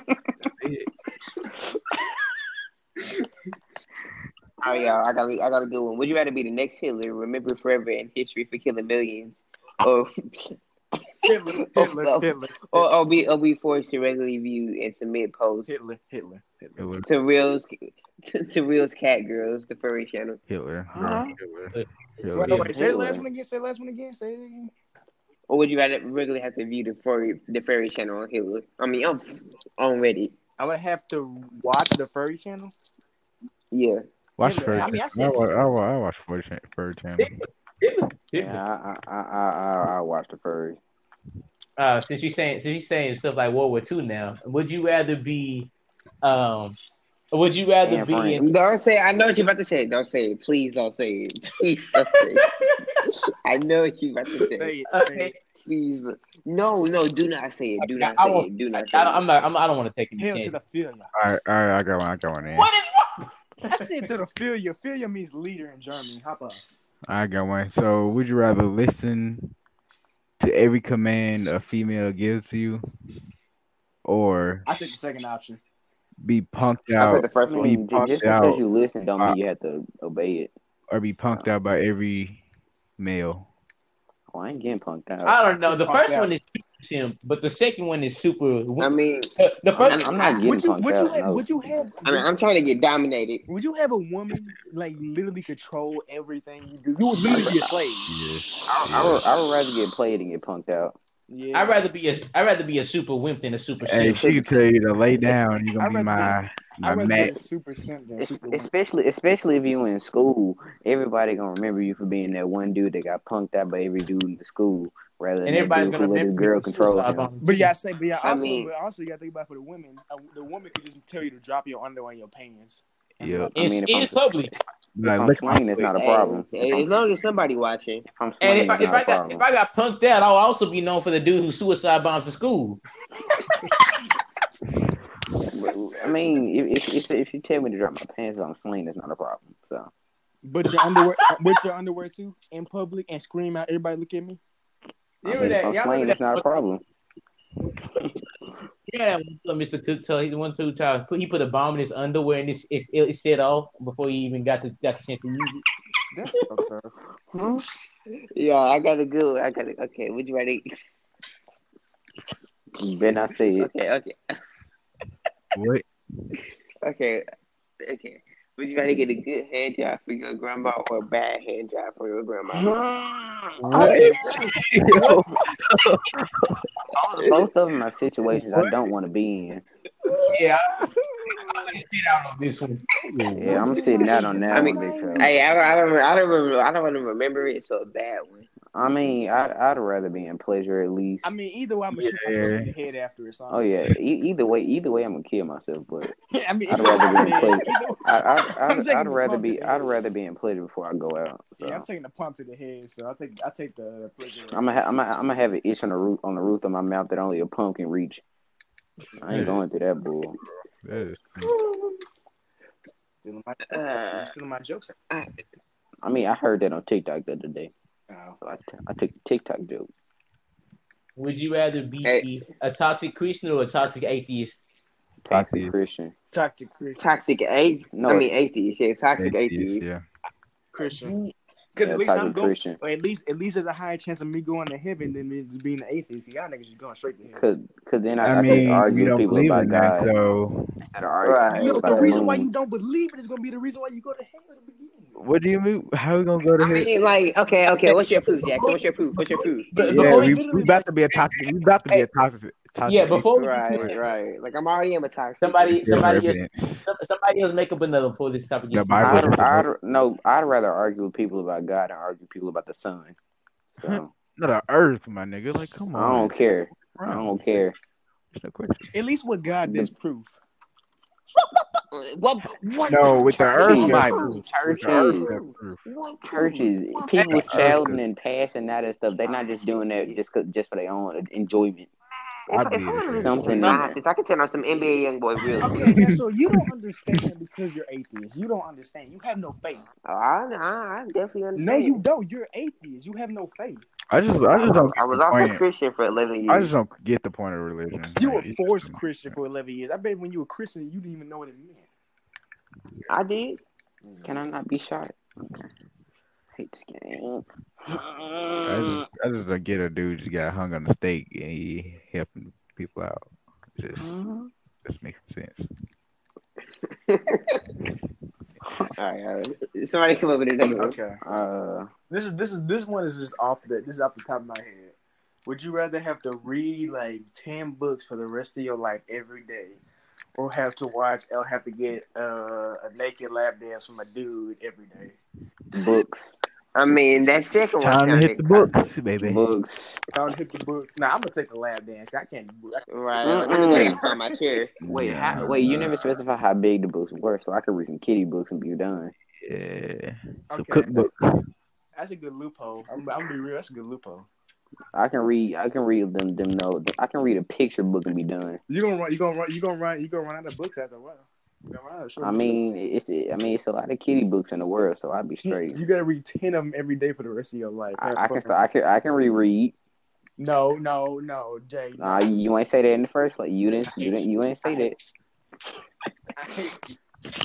Speaker 3: All right, y'all. I got I got a good one. Would you rather be the next Hitler, remembered forever in history for killing millions, or
Speaker 2: Hitler,
Speaker 3: or,
Speaker 2: Hitler,
Speaker 3: or,
Speaker 2: Hitler,
Speaker 3: or, or be or be forced to regularly view and submit posts
Speaker 2: Hitler, Hitler, Hitler.
Speaker 5: Hitler.
Speaker 3: to reels to, to reels cat girls, the furry channel?
Speaker 5: Hitler.
Speaker 1: Huh?
Speaker 5: Hitler.
Speaker 2: Wait,
Speaker 5: Hitler.
Speaker 2: wait, say the last
Speaker 1: Hitler.
Speaker 2: one again. Say the last one again. Say it again.
Speaker 3: Or would you rather regularly have to view the furry the furry channel on Hitler? I mean, on on Reddit.
Speaker 2: I would have to watch the furry channel.
Speaker 3: Yeah.
Speaker 5: Watch
Speaker 2: Hitler.
Speaker 5: Furry.
Speaker 2: I mean, I
Speaker 5: I
Speaker 2: said
Speaker 5: watch, I watch, I watch Furry Chan- Furry Channel.
Speaker 1: Yeah, I I I I, I watch the furries.
Speaker 4: Uh, since you saying since you saying stuff like World War Two now, would you rather be, um, would you rather
Speaker 1: And
Speaker 4: be
Speaker 1: Frank.
Speaker 4: in?
Speaker 3: Don't say. I know what you're about to say. Don't say it. Please don't say it. Please don't say it. I know what you're about to say.
Speaker 2: say it. Say
Speaker 4: Okay.
Speaker 2: it.
Speaker 3: Please. No, no. Do not say it. Do not
Speaker 4: I
Speaker 3: say
Speaker 4: won't-
Speaker 3: it. Do not
Speaker 4: I,
Speaker 3: say
Speaker 4: don't, I'm
Speaker 3: it.
Speaker 4: not. I'm, I don't want to take any
Speaker 2: Hail to
Speaker 4: chances.
Speaker 2: the failure.
Speaker 5: All right, all right, I got one. I got one in.
Speaker 4: What is wrong?
Speaker 2: I said to the failure. Failure means leader in German. Hop up.
Speaker 5: I got one. So, would you rather listen to every command a female gives to you, or
Speaker 2: I take the second option.
Speaker 5: be punked
Speaker 3: I
Speaker 5: out,
Speaker 3: put the first
Speaker 1: I
Speaker 3: one.
Speaker 1: mean,
Speaker 5: punked
Speaker 1: just
Speaker 5: out.
Speaker 1: because you listen don't
Speaker 5: Uh,
Speaker 1: mean you have to obey it.
Speaker 5: or be punked out by every male?
Speaker 1: Oh, I ain't getting punked out.
Speaker 4: I don't know. The
Speaker 2: Fuck
Speaker 4: first
Speaker 2: that.
Speaker 4: one is super simp, but the second one is super.
Speaker 3: I mean,
Speaker 4: the, the
Speaker 1: I'm,
Speaker 4: first.
Speaker 1: I'm not getting
Speaker 2: Would you?
Speaker 1: punked
Speaker 2: Would you?
Speaker 1: out.
Speaker 2: Have,
Speaker 1: No.
Speaker 2: would you have?
Speaker 3: I mean, I'm trying to get dominated.
Speaker 2: Would you have a woman like literally control everything you do? You would literally be a slave.
Speaker 5: Yeah.
Speaker 1: I would, I would rather get played than get punked out.
Speaker 2: Yeah.
Speaker 4: I'd rather be a. I'd rather be a super wimp than a super
Speaker 5: Hey,
Speaker 4: simp.
Speaker 5: she can tell you to lay down. You're
Speaker 2: I'd
Speaker 5: gonna be
Speaker 2: rather
Speaker 5: my
Speaker 2: I'd
Speaker 5: my
Speaker 2: rather
Speaker 5: mat.
Speaker 2: be a super simp than
Speaker 1: Es-
Speaker 2: super woman.
Speaker 1: Especially, especially if you in school, everybody gonna remember you for being that one dude that got punked out by every dude in the school, rather than
Speaker 4: And
Speaker 1: that
Speaker 4: everybody's
Speaker 1: dude
Speaker 4: gonna
Speaker 1: who let his
Speaker 4: remember you
Speaker 1: girl
Speaker 4: for
Speaker 1: control
Speaker 4: suicide
Speaker 1: him.
Speaker 4: bomber.
Speaker 2: But yeah, I say, but yeah,
Speaker 3: I
Speaker 2: also,
Speaker 3: mean-
Speaker 2: but also you gotta think about for the women. Uh, the woman could just tell you to drop your underwear and your pants.
Speaker 5: Yep.
Speaker 1: I
Speaker 4: In,
Speaker 1: mean, if
Speaker 4: in
Speaker 1: I'm-
Speaker 4: public.
Speaker 1: If
Speaker 5: Like,
Speaker 1: I'm
Speaker 5: look my
Speaker 1: slanging, it's not a
Speaker 3: Hey,
Speaker 1: problem.
Speaker 3: hey,
Speaker 1: If
Speaker 3: as
Speaker 1: I'm,
Speaker 3: long as somebody watching.
Speaker 1: if I'm
Speaker 4: And
Speaker 1: slanging,
Speaker 4: if I
Speaker 1: it's
Speaker 4: if
Speaker 1: not
Speaker 4: I
Speaker 1: a
Speaker 4: got
Speaker 1: problem.
Speaker 4: if I got punked out, I'll also be known for the dude who suicide bombs the school.
Speaker 1: But, I mean, if, if if if you tell me to drop my pants, if I'm slinging, it's not a problem. So
Speaker 2: But your underwear, with your underwear too, in public, and scream out, "Everybody look at me."
Speaker 4: You
Speaker 1: I
Speaker 4: remember
Speaker 1: mean,
Speaker 4: that?
Speaker 1: if I'm
Speaker 4: Y'all
Speaker 1: slinging,
Speaker 4: remember
Speaker 1: it's not a
Speaker 4: that?
Speaker 1: problem.
Speaker 4: Yeah, that one Mister Cook told he the one two times put he put a bomb in his underwear and it's it's it set off before he even got to got the chance to use it.
Speaker 2: That's so tough.
Speaker 1: Hmm?
Speaker 3: Yeah, I got a good. I got it. Okay, would you ready?
Speaker 1: You better not say it.
Speaker 3: Okay, okay,
Speaker 5: what?
Speaker 3: okay, okay. Would you rather get a good hand job for your grandma or a bad hand job for your grandma?
Speaker 5: What?
Speaker 1: Both of them are situations I don't want to be in.
Speaker 4: Yeah, I'm gonna sit out on this one.
Speaker 1: Yeah, I'm sitting out on that
Speaker 3: I mean,
Speaker 1: one, big fella.
Speaker 3: Hey, I, I don't, I don't remember, I don't want to remember it. So a bad one.
Speaker 1: I mean, I'd, I'd rather be in pleasure at least.
Speaker 2: I mean, either way, I'm gonna shoot
Speaker 5: Yeah.
Speaker 2: myself in the head after it. So
Speaker 1: Oh yeah, e- either way, either way, I'm gonna kill myself. But
Speaker 2: I mean,
Speaker 1: I'd
Speaker 2: either way,
Speaker 1: rather be in
Speaker 2: man,
Speaker 1: pleasure.
Speaker 2: either way-
Speaker 1: I, I,
Speaker 2: I'm
Speaker 1: I'd,
Speaker 2: taking
Speaker 1: I'd
Speaker 2: the
Speaker 1: rather
Speaker 2: pump to
Speaker 1: be,
Speaker 2: the
Speaker 1: I'd
Speaker 2: head.
Speaker 1: rather be in pleasure before I go out. So
Speaker 2: Yeah, I'm taking the pump to the head, so I take I take the pleasure.
Speaker 1: I'm gonna, ha- I'm gonna, I'm gonna have an itch on the roof, on the roof of my mouth that only a pump can reach. I ain't going through that bull.
Speaker 5: That is
Speaker 2: Stealing my,
Speaker 3: Uh,
Speaker 2: you stealing my jokes.
Speaker 1: I mean, I heard that on TikTok the other day.
Speaker 2: Oh.
Speaker 1: So I, t- I took the TikTok joke.
Speaker 4: Would you rather be
Speaker 3: Hey.
Speaker 4: a toxic Christian or a toxic atheist?
Speaker 1: Toxic
Speaker 5: Atheist.
Speaker 1: Christian.
Speaker 2: Toxic Chris-
Speaker 3: toxic atheist.
Speaker 1: No,
Speaker 3: I mean atheist. Yeah, toxic
Speaker 5: atheist,
Speaker 3: atheist.
Speaker 5: yeah.
Speaker 2: Christian. Because
Speaker 1: Yeah,
Speaker 2: at least I'm
Speaker 1: toxic
Speaker 2: going,
Speaker 1: Christian.
Speaker 2: or at least at least there's a higher chance of me going to heaven than me just being an atheist. Y'all niggas just going straight to heaven.
Speaker 1: Cause, cause then I,
Speaker 5: I
Speaker 1: I could
Speaker 5: mean,
Speaker 1: argue
Speaker 5: we
Speaker 1: with
Speaker 5: don't
Speaker 1: people
Speaker 5: believe
Speaker 1: about
Speaker 5: in that,
Speaker 1: God
Speaker 5: so
Speaker 1: instead of arguing
Speaker 3: Right.
Speaker 2: No,
Speaker 1: about
Speaker 2: the
Speaker 1: the
Speaker 2: reason why
Speaker 1: moon.
Speaker 2: you don't believe it is gonna be the reason why you go to hell to begin with.
Speaker 5: what do you mean? How we gonna go to
Speaker 3: I
Speaker 5: hell?
Speaker 3: mean, like, okay, okay. What's your proof, Jackson? What's your proof? What's your proof?
Speaker 2: But
Speaker 5: Yeah,
Speaker 2: before
Speaker 5: we
Speaker 2: literally
Speaker 5: we about
Speaker 2: like
Speaker 5: to be a toxic. We about to be
Speaker 4: Hey,
Speaker 5: a toxic. toxic
Speaker 4: yeah, before we
Speaker 3: Right, right. Like I'm already in a toxic.
Speaker 4: somebody
Speaker 5: There's no
Speaker 4: somebody else
Speaker 5: evidence.
Speaker 4: some- somebody else make up another before this topic
Speaker 5: The
Speaker 4: gets too
Speaker 5: Bible is
Speaker 1: I'd,
Speaker 5: just a
Speaker 1: I'd,
Speaker 5: book.
Speaker 1: no, I'd rather argue with people about God than argue with people about the sun. So
Speaker 5: Not a earth, my nigga. Like, come
Speaker 1: I
Speaker 5: on.
Speaker 1: don't care. I
Speaker 5: Bro,
Speaker 1: don't care.
Speaker 5: there's no question.
Speaker 2: at least with God there's proof.
Speaker 3: What? What?
Speaker 5: No, with the earth,
Speaker 1: Churches,
Speaker 5: my
Speaker 3: proof?
Speaker 5: proof. With the earth,
Speaker 1: churches,
Speaker 5: that's proof.
Speaker 3: What proof?
Speaker 1: churches.
Speaker 3: What
Speaker 1: People
Speaker 3: proof?
Speaker 1: shouting and passing out and stuff. They're not just doing that just 'cause- just for their own enjoyment.
Speaker 3: If,
Speaker 5: I
Speaker 3: if I
Speaker 5: believe
Speaker 3: want to
Speaker 5: it.
Speaker 3: listen to
Speaker 1: Something
Speaker 3: some
Speaker 1: in
Speaker 3: nonsense,
Speaker 1: there.
Speaker 3: I can turn on some N B A young boy real
Speaker 2: Okay,
Speaker 3: quick.
Speaker 2: and so you don't understand because you're atheist. You don't understand. You have no faith.
Speaker 3: Oh, I, I, I definitely understand.
Speaker 2: No, you don't. You're atheist. You have no faith.
Speaker 5: I just, I just don't
Speaker 3: I
Speaker 5: get
Speaker 3: was
Speaker 5: the
Speaker 3: also
Speaker 5: point.
Speaker 3: Christian for eleven years.
Speaker 5: I just don't get the point of religion.
Speaker 2: You were
Speaker 5: Like, it's
Speaker 2: forced
Speaker 5: just-
Speaker 2: Christian for eleven years. I bet when you were Christian, you didn't even know what it meant.
Speaker 3: I did.
Speaker 1: Can I not be shot? Okay. Hate this game.
Speaker 5: I just, I just don't get a dude just got hung on the stake and he helping people out. Just, just makes sense.
Speaker 3: All right, all right. Somebody come up with another one.
Speaker 2: Okay.
Speaker 1: Uh,
Speaker 2: This is this is this one is just off the this is off the top of my head. Would you rather have to read like ten books for the rest of your life every day, or have to watch or have to get uh, a naked lap dance from a dude every day?
Speaker 1: books,
Speaker 3: I mean, that second one
Speaker 5: Time to
Speaker 3: sounded
Speaker 5: hit the books, baby.
Speaker 1: books.
Speaker 2: If I would hit the books, nah, I'm gonna take a lap dance. I can't do that.
Speaker 3: Right, I'm just sitting on my chair.
Speaker 1: Wait,
Speaker 5: Nah.
Speaker 1: how, wait, you never specify how big the books were, so I could read some kiddie books and be done.
Speaker 5: Yeah. Some
Speaker 2: Okay.
Speaker 5: cookbooks.
Speaker 2: That's a good loophole. I'm, I'm gonna be real. That's a good loophole.
Speaker 1: I can read. I can read them. Them no. I can read a picture book and be done.
Speaker 2: You gonna run? You gonna run? You gonna run? You gonna run out of books after a while? You gonna run out of short
Speaker 1: I
Speaker 2: books.
Speaker 1: mean, it's. I mean, it's a lot of kiddie books in the world, so I'd be straight.
Speaker 2: You gotta read ten of them every day for the rest of your life.
Speaker 1: I,
Speaker 2: Have
Speaker 1: I can.
Speaker 2: fun.
Speaker 1: Start, I can. I can reread.
Speaker 2: No, no, no, Jay. No.
Speaker 1: Nah, you, you ain't say that in the first place. You didn't. You didn't. You ain't say that.
Speaker 2: I hate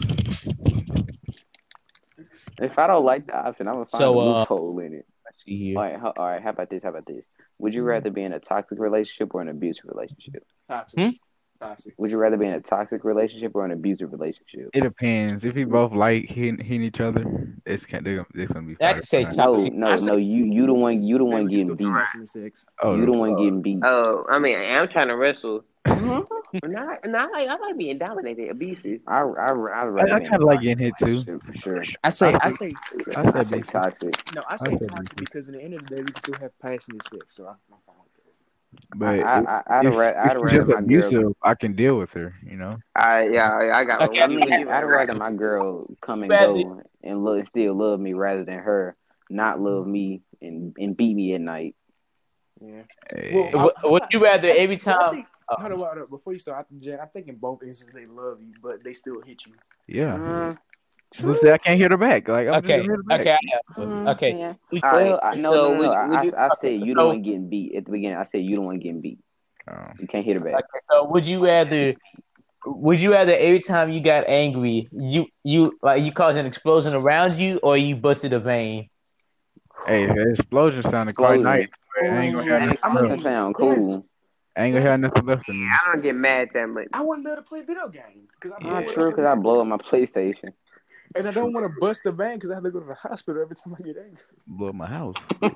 Speaker 1: If I don't like the option, I'm gonna find
Speaker 4: So,
Speaker 1: a
Speaker 4: uh,
Speaker 1: loophole in it.
Speaker 4: Let's see here.
Speaker 1: All right. How, all right. How about this? How about this? Would you rather be in a toxic relationship or an abusive relationship?
Speaker 2: toxic.
Speaker 4: Hmm?
Speaker 2: Toxic.
Speaker 1: Would you rather be in a toxic relationship or an abusive relationship?
Speaker 5: It depends. If we both like hitting, hitting each other, it's kind of it's gonna be.
Speaker 4: I can say
Speaker 5: fine.
Speaker 1: No,
Speaker 4: toxic.
Speaker 1: no, no. You, you the one. You the
Speaker 2: Then
Speaker 1: one
Speaker 2: we can
Speaker 1: getting
Speaker 2: still
Speaker 1: beat.
Speaker 2: be watching sex.
Speaker 5: Oh,
Speaker 1: You the one getting beat.
Speaker 3: Oh, I mean, I'm trying to wrestle. No, no, I like, I like being dominated, abusive.
Speaker 1: I, I, I,
Speaker 5: I, I kind of like getting hit too.
Speaker 1: for sure.
Speaker 2: I say,
Speaker 5: I
Speaker 2: I
Speaker 5: think-
Speaker 2: say,
Speaker 5: I
Speaker 1: I
Speaker 5: say
Speaker 1: say
Speaker 5: abusive.
Speaker 1: toxic.
Speaker 2: no, I
Speaker 5: I
Speaker 2: say
Speaker 5: say
Speaker 2: toxic
Speaker 5: abusive.
Speaker 2: because in the end of the day, we can still have passionate sex. So I'm, I'm fine with it.
Speaker 5: But
Speaker 1: I,
Speaker 5: if,
Speaker 1: I, I'd
Speaker 5: if,
Speaker 1: rather, I'd
Speaker 5: if she's
Speaker 1: rather
Speaker 5: just
Speaker 1: my girl.
Speaker 5: abusive, I can deal with her. You know.
Speaker 3: I yeah, I, I got
Speaker 4: Okay.
Speaker 1: I
Speaker 3: one.
Speaker 1: mean, I'd rather my girl come and
Speaker 4: Rather-
Speaker 1: go and look, still love me rather than her not love me and, and beat me at night.
Speaker 2: Yeah.
Speaker 5: Hey,
Speaker 2: Well,
Speaker 4: Would, would you rather every
Speaker 2: Well, I
Speaker 4: time?
Speaker 2: think, hold on, hold on, before you start, Jen, I think in both instances they love you, but they still hit you.
Speaker 5: yeah.
Speaker 1: Mm,
Speaker 5: Who said I can't hear the back? Like I'm
Speaker 4: Okay,
Speaker 5: just gonna hear the back.
Speaker 4: okay,
Speaker 1: mm,
Speaker 4: okay.
Speaker 1: yeah.
Speaker 4: We-
Speaker 3: All
Speaker 1: Well,
Speaker 3: right.
Speaker 1: I, no,
Speaker 3: so
Speaker 1: no, no,
Speaker 3: would,
Speaker 1: no.
Speaker 3: would
Speaker 1: I,
Speaker 3: you?
Speaker 1: I, I said you the
Speaker 4: so-
Speaker 1: one getting beat at the beginning. I said you the one getting beat.
Speaker 5: Oh.
Speaker 1: You can't hit her back.
Speaker 4: Okay, so would you rather? Would you rather every time you got angry, you you like you caused an explosion around you, or you busted a vein?
Speaker 5: Hey, that explosion sounded quite
Speaker 1: Explosion.
Speaker 5: nice. but I ain't gonna have
Speaker 3: That
Speaker 5: nothing
Speaker 2: I mean,
Speaker 5: left.
Speaker 1: That sound
Speaker 2: yes.
Speaker 1: cool.
Speaker 5: I ain't gonna have nothing left of me.
Speaker 3: I don't get mad that much.
Speaker 2: I wouldn't be able to play video games because I
Speaker 1: Not
Speaker 5: Yeah.
Speaker 1: true, because I blow up my PlayStation.
Speaker 2: and I don't want to bust the van because I have to go to the hospital every time I get angry.
Speaker 5: Blow up my house.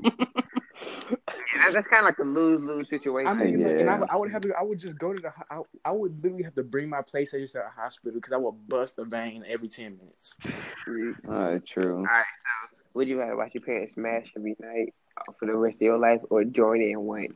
Speaker 3: That, that's kind of like a lose lose situation.
Speaker 2: I mean, like, and I,
Speaker 1: Yeah.
Speaker 2: would- I would have to, I would just go to the, ho- I, I would literally have to bring my PlayStation to the hospital because I would bust a vein every ten minutes.
Speaker 1: Uh, true.
Speaker 3: Would you rather watch your parents smash every night for the rest of your life, or join in once?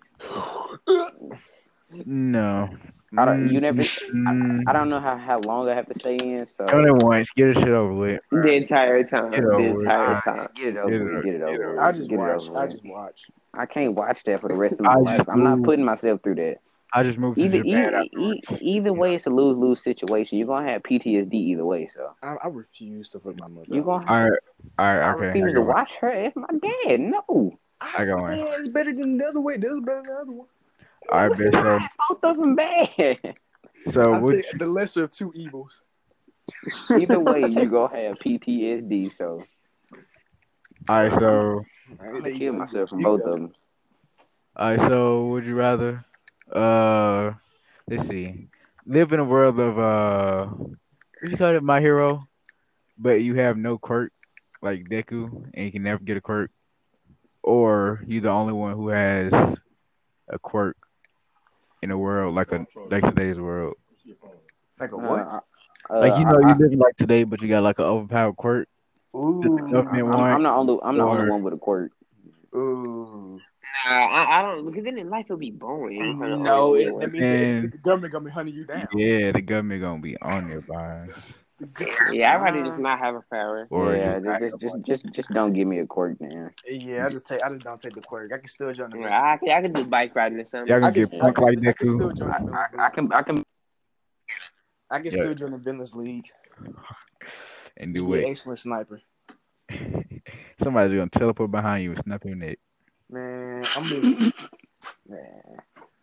Speaker 5: No.
Speaker 1: I don't. You never.
Speaker 5: Mm,
Speaker 1: I, I don't know how, how long I have to stay in. So
Speaker 5: Only once. Get this shit over with.
Speaker 3: The entire time.
Speaker 5: Get
Speaker 3: The
Speaker 5: over it.
Speaker 3: entire time.
Speaker 1: get it over.
Speaker 5: Get it
Speaker 1: with,
Speaker 5: over,
Speaker 1: Get it
Speaker 5: get it
Speaker 1: over.
Speaker 5: over.
Speaker 1: with,
Speaker 2: I just
Speaker 1: get it
Speaker 2: watch.
Speaker 1: over
Speaker 2: I
Speaker 1: with.
Speaker 2: just watch.
Speaker 1: I can't watch that for the rest of my
Speaker 5: I
Speaker 1: life.
Speaker 5: just
Speaker 1: I'm not
Speaker 5: moved-
Speaker 1: putting myself through that.
Speaker 5: I just moved to
Speaker 1: Either
Speaker 5: Japan.
Speaker 1: either, e- either way, it's a lose lose situation. You're gonna have P T S D either way. So
Speaker 2: I, I refuse to fuck my mother.
Speaker 1: you gonna.
Speaker 5: All right. All
Speaker 1: I
Speaker 5: right. Okay. I
Speaker 1: refuse to
Speaker 5: got one.
Speaker 1: watch her as my dad. No.
Speaker 5: I got one.
Speaker 2: Man, it's better than the other way. This is better than the other one.
Speaker 5: All right, bitch. So,
Speaker 1: Both of them bad.
Speaker 5: so
Speaker 2: I
Speaker 5: would
Speaker 2: take the lesser of two evils.
Speaker 1: Either way, you gonna have P T S D. So
Speaker 5: All right, so
Speaker 1: I'm
Speaker 2: There
Speaker 1: gonna
Speaker 2: you
Speaker 1: kill
Speaker 2: go.
Speaker 1: myself for
Speaker 2: You
Speaker 1: both
Speaker 2: go.
Speaker 1: of them.
Speaker 5: all right, so would you rather? Uh, let's see. Live in a world of uh, what you call it, My Hero, but you have no quirk like Deku, and you can never get a quirk, or you the only one who has a quirk in a world like a like today's world.
Speaker 2: Like a what?
Speaker 1: Uh,
Speaker 5: Like
Speaker 1: uh,
Speaker 5: you know,
Speaker 1: I,
Speaker 5: you
Speaker 1: I,
Speaker 5: living like today, but you got like an overpowered quirk that the
Speaker 2: Ooh.
Speaker 5: government
Speaker 1: I'm,
Speaker 5: want,
Speaker 1: I'm the only, I'm the only
Speaker 5: or
Speaker 1: one with a quirk.
Speaker 2: Ooh.
Speaker 3: Nah, I, I don't because then life will be boring. If I'm the only
Speaker 2: No,
Speaker 3: one
Speaker 2: it,
Speaker 3: with
Speaker 2: that
Speaker 3: one.
Speaker 2: means that
Speaker 5: and
Speaker 2: the government gonna be hunting you down.
Speaker 5: yeah, the government gonna be on there by,
Speaker 3: Yeah, I'd rather just
Speaker 1: Uh,
Speaker 3: not have a power.
Speaker 5: or
Speaker 1: yeah,
Speaker 5: just not
Speaker 1: just,
Speaker 5: have
Speaker 1: just,
Speaker 5: one.
Speaker 1: just, just don't give me a quirk, man.
Speaker 2: Yeah, I just take. I just don't take the quirk. I can still join the.
Speaker 3: I, I, could- I could do bike riding or
Speaker 5: Y'all
Speaker 3: something.
Speaker 2: I
Speaker 5: gonna
Speaker 2: can.
Speaker 5: get
Speaker 2: I
Speaker 5: punked
Speaker 2: can.
Speaker 5: like
Speaker 2: I can still
Speaker 5: Deku.
Speaker 2: join
Speaker 1: I,
Speaker 2: the villains
Speaker 1: I, I
Speaker 2: league.
Speaker 1: can, I can.
Speaker 2: I can
Speaker 5: Yeah,
Speaker 2: still join the villains league.
Speaker 5: and
Speaker 2: Just
Speaker 5: do
Speaker 2: be an
Speaker 5: it.
Speaker 2: excellent sniper.
Speaker 5: Somebody's gonna teleport behind you and snap your neck.
Speaker 2: Man, I'm being. Man.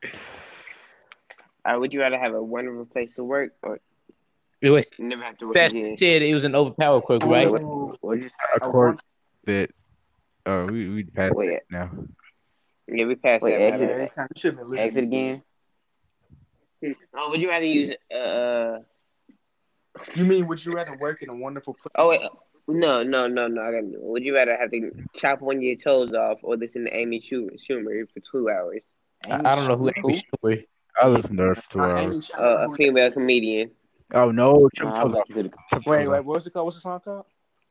Speaker 3: Uh, would you rather have a wonderful place to work or
Speaker 4: It was
Speaker 3: never have to work
Speaker 4: that
Speaker 3: again?
Speaker 4: said it was an overpowered quirk,
Speaker 1: Wait,
Speaker 4: right?
Speaker 1: what,
Speaker 2: Ooh,
Speaker 1: what'd you
Speaker 5: A
Speaker 2: I
Speaker 5: quirk
Speaker 2: want.
Speaker 5: that uh we we passed
Speaker 1: say? Wait,
Speaker 5: that now.
Speaker 3: Yeah, we passed
Speaker 1: wait,
Speaker 3: that. My
Speaker 2: Yeah,
Speaker 1: exit,
Speaker 3: bad.
Speaker 2: it's kind of, you should have been
Speaker 1: exit
Speaker 2: listening.
Speaker 1: again.
Speaker 3: Oh, would you rather use uh?
Speaker 2: You mean would you rather work in a wonderful place?
Speaker 3: Oh wait, no, no, no, no. I got no. Would you rather have to chop one of your toes off or listen to Amy Schumer, Schumer for two hours?
Speaker 4: I,
Speaker 2: Amy
Speaker 4: I don't know who
Speaker 2: Schumer?
Speaker 4: Amy Schumer.
Speaker 5: I listened to her for two
Speaker 2: Uh,
Speaker 5: hours.
Speaker 2: Amy Schumer.
Speaker 3: Uh, a
Speaker 2: Who,
Speaker 3: female comedian.
Speaker 5: Oh no,
Speaker 1: No,
Speaker 5: chop
Speaker 1: I
Speaker 5: toes off.
Speaker 1: listened to the.
Speaker 5: Chop
Speaker 2: wait,
Speaker 5: toes
Speaker 2: wait.
Speaker 5: off.
Speaker 2: What's it called? What's the song called?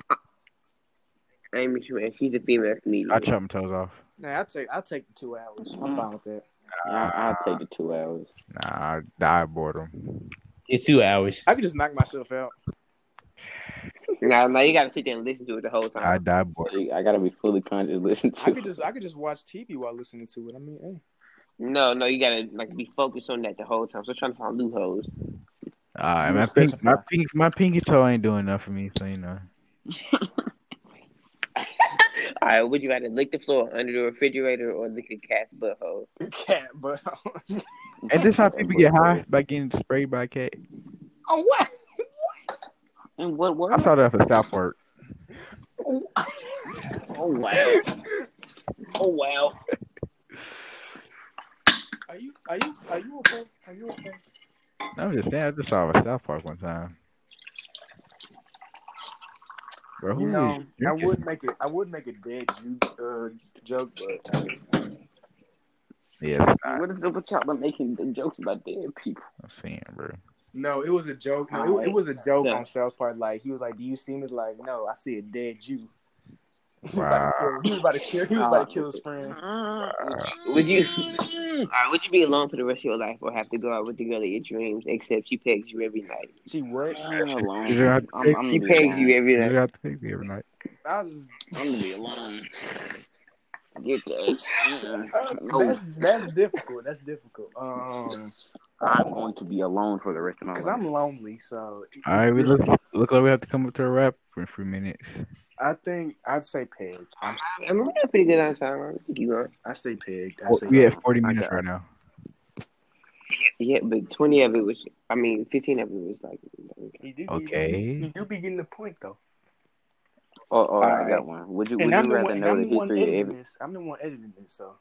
Speaker 3: Amy Schumer. She's a female
Speaker 5: I
Speaker 3: comedian.
Speaker 5: chop my toes off.
Speaker 2: Nah, I take. I take the two hours. I'm fine with that.
Speaker 1: Yeah, I, I'll take the two hours.
Speaker 5: Nah, I die boredom.
Speaker 4: It's two hours.
Speaker 2: I could just knock myself out.
Speaker 3: Now, now you gotta sit there and listen to it the whole
Speaker 5: I
Speaker 3: time.
Speaker 5: die boredom.
Speaker 1: I gotta be fully conscious to listen to.
Speaker 2: I could just. I could just watch T V while listening to it. I mean, hey.
Speaker 3: No, no, you gotta like be focused on that the whole time. So trying to find loopholes.
Speaker 5: Uh,
Speaker 2: You
Speaker 5: my
Speaker 2: specify.
Speaker 5: pink, my pink, my pinky toe ain't doing enough for me, so you know.
Speaker 3: All right, would you rather lick the floor under the refrigerator or lick a cat's butthole?
Speaker 2: Cat, but
Speaker 5: And this how people get high by getting sprayed by a cat.
Speaker 2: oh what?
Speaker 1: In what
Speaker 5: I
Speaker 1: world?
Speaker 5: saw that for South Park.
Speaker 3: Oh wow! Oh wow!
Speaker 2: Are you? Are you? Are you okay? Are you okay?
Speaker 5: I'm just saying, I just saw it for South Park one time. Bro,
Speaker 2: You
Speaker 5: who
Speaker 2: know,
Speaker 5: is
Speaker 2: I
Speaker 5: drinking?
Speaker 2: would make it. I would make a dead Jew uh, joke, but uh,
Speaker 5: Yeah, it's not.
Speaker 1: What is up with y'all been making the jokes about dead people?
Speaker 5: I'm saying, bro.
Speaker 2: no, it was a joke. No, it, it was a joke on South Park. Like he was like, "Do you see me?" Like, no, I see a dead Jew. He was about to kill. He was about to kill. He was about to kill his friend.
Speaker 3: Would you? All right, would you be alone for the rest of your life, or have to go out with the girl of your dreams, except she pegs you every night?
Speaker 2: She what?
Speaker 1: I'm alone.
Speaker 5: You don't have to
Speaker 1: I'm,
Speaker 5: pick-
Speaker 1: I'm
Speaker 3: She
Speaker 1: gonna be
Speaker 3: pegs you
Speaker 1: alone.
Speaker 3: every
Speaker 5: You
Speaker 3: night.
Speaker 5: don't have to pick me every night.
Speaker 2: I was just.
Speaker 1: I'm gonna be alone. Get that.
Speaker 2: Uh,
Speaker 1: No,
Speaker 2: that's that's difficult. That's difficult. Um,
Speaker 1: I'm going to be alone for the rest of my
Speaker 2: because
Speaker 1: life.
Speaker 2: I'm lonely, so it's
Speaker 5: All right, we look
Speaker 2: difficult.
Speaker 5: look like we have to come up to a wrap for a few minutes.
Speaker 2: I think I'd say peg. I'm,
Speaker 3: I'm running pretty good on time. I think you going.
Speaker 2: I say peg. I
Speaker 5: Oh,
Speaker 2: say
Speaker 5: we
Speaker 2: peg.
Speaker 5: at forty
Speaker 1: I
Speaker 5: minutes
Speaker 1: got-
Speaker 5: right now.
Speaker 3: Yeah, but twenty of it was. I mean, fifteen of it was like.
Speaker 2: You do,
Speaker 5: Okay.
Speaker 2: You, you do be getting the point though.
Speaker 1: Oh, oh, I
Speaker 3: Alright.
Speaker 1: got one. Would you,
Speaker 2: And
Speaker 1: would
Speaker 2: I'm
Speaker 1: you
Speaker 2: the
Speaker 1: rather
Speaker 2: one. And
Speaker 1: know
Speaker 2: I'm
Speaker 1: the
Speaker 2: the one
Speaker 1: history of
Speaker 2: editing
Speaker 1: every?
Speaker 2: this. I'm the one editing this. So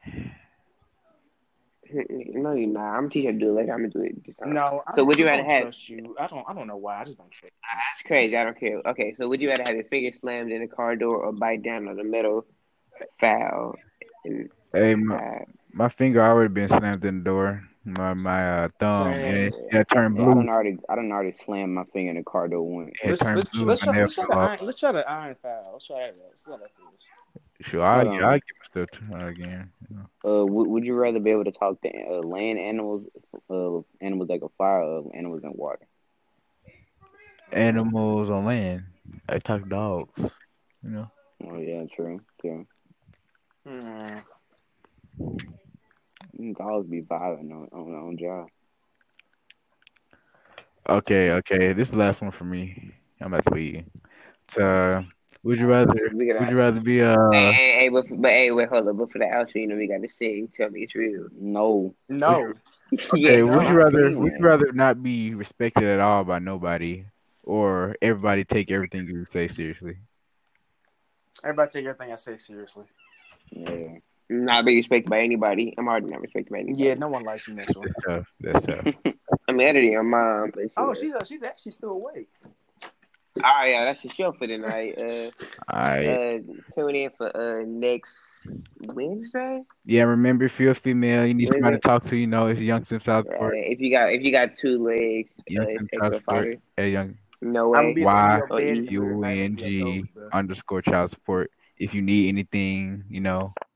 Speaker 3: No, you're not. I'm gonna teach you how to do it later. I'm gonna do it this time.
Speaker 2: no. I
Speaker 3: So would you
Speaker 2: I
Speaker 3: rather
Speaker 2: don't
Speaker 3: have-
Speaker 2: trust you? I don't. I don't know why. I just don't trust.
Speaker 3: That's crazy. I don't care. Okay, so would you rather have your finger slammed in a car door or bite down on a metal foul? And,
Speaker 5: Hey, my,
Speaker 3: uh,
Speaker 5: my finger already been slammed in the door. My my uh, thumb
Speaker 2: Same.
Speaker 5: and it, it turned
Speaker 1: Yeah, I
Speaker 5: blue.
Speaker 1: done already, I done already slammed my finger in the car door once.
Speaker 5: It
Speaker 2: Let's
Speaker 5: turned
Speaker 2: let's,
Speaker 5: blue.
Speaker 2: let's,
Speaker 5: and
Speaker 2: try,
Speaker 5: my nail
Speaker 2: let's try
Speaker 5: fell
Speaker 2: the
Speaker 5: off.
Speaker 2: iron. Let's try the iron foul. Let's try that. Let's see how that feels.
Speaker 5: Sure, I
Speaker 1: Hold on.
Speaker 5: I give my stuff to her again. You know.
Speaker 1: Uh, would, would you rather be able to talk to uh, land animals, uh, animals that can fly, or animals in water?
Speaker 5: Animals on land. I talk dogs. You know.
Speaker 1: Oh yeah, true, true.
Speaker 2: Hmm.
Speaker 1: Dogs be violent on on their own job.
Speaker 5: Okay, okay. This is the last one for me. I'm about to leave. So, uh, would you rather?
Speaker 3: we gotta.
Speaker 5: Would you rather be uh?
Speaker 3: hey, hey, hey, but, but hey, wait, hold up. But for the outro, you know, we gotta sing. Tell me it's real.
Speaker 1: No,
Speaker 2: No.
Speaker 5: Okay,
Speaker 3: yeah,
Speaker 5: would you
Speaker 1: no.
Speaker 5: rather? Would you rather not be respected at all by nobody, or everybody take everything you say seriously?
Speaker 2: Everybody take everything I say seriously.
Speaker 1: Yeah.
Speaker 3: Not be respected by anybody. I'm already not respected by anybody.
Speaker 2: Yeah, no one likes you, Mitchell.
Speaker 5: That's tough. That's tough.
Speaker 3: I mean, other than your mom. But
Speaker 2: Oh,
Speaker 3: shit.
Speaker 2: she's she's actually still awake.
Speaker 3: All right, yeah, that's the show for tonight. Uh,
Speaker 5: All right.
Speaker 3: uh, tune in for uh next Wednesday.
Speaker 5: Yeah, remember if you're a female, you need somebody to talk to. You know, it's Young Sim
Speaker 3: Uh,
Speaker 5: Southport.
Speaker 3: if you got if you got two legs, uh,
Speaker 5: Young
Speaker 3: it's
Speaker 5: Sim
Speaker 3: extra
Speaker 5: Southport.
Speaker 3: fodder.
Speaker 5: Hey, Young
Speaker 3: No
Speaker 2: I'm gonna
Speaker 3: way.
Speaker 2: be
Speaker 5: Y
Speaker 2: at the
Speaker 3: Or
Speaker 2: end of
Speaker 3: E.
Speaker 2: your bed
Speaker 5: U
Speaker 2: tonight
Speaker 5: N
Speaker 2: if you get
Speaker 5: G
Speaker 2: told, so.
Speaker 5: underscore child support. If you need anything, you know,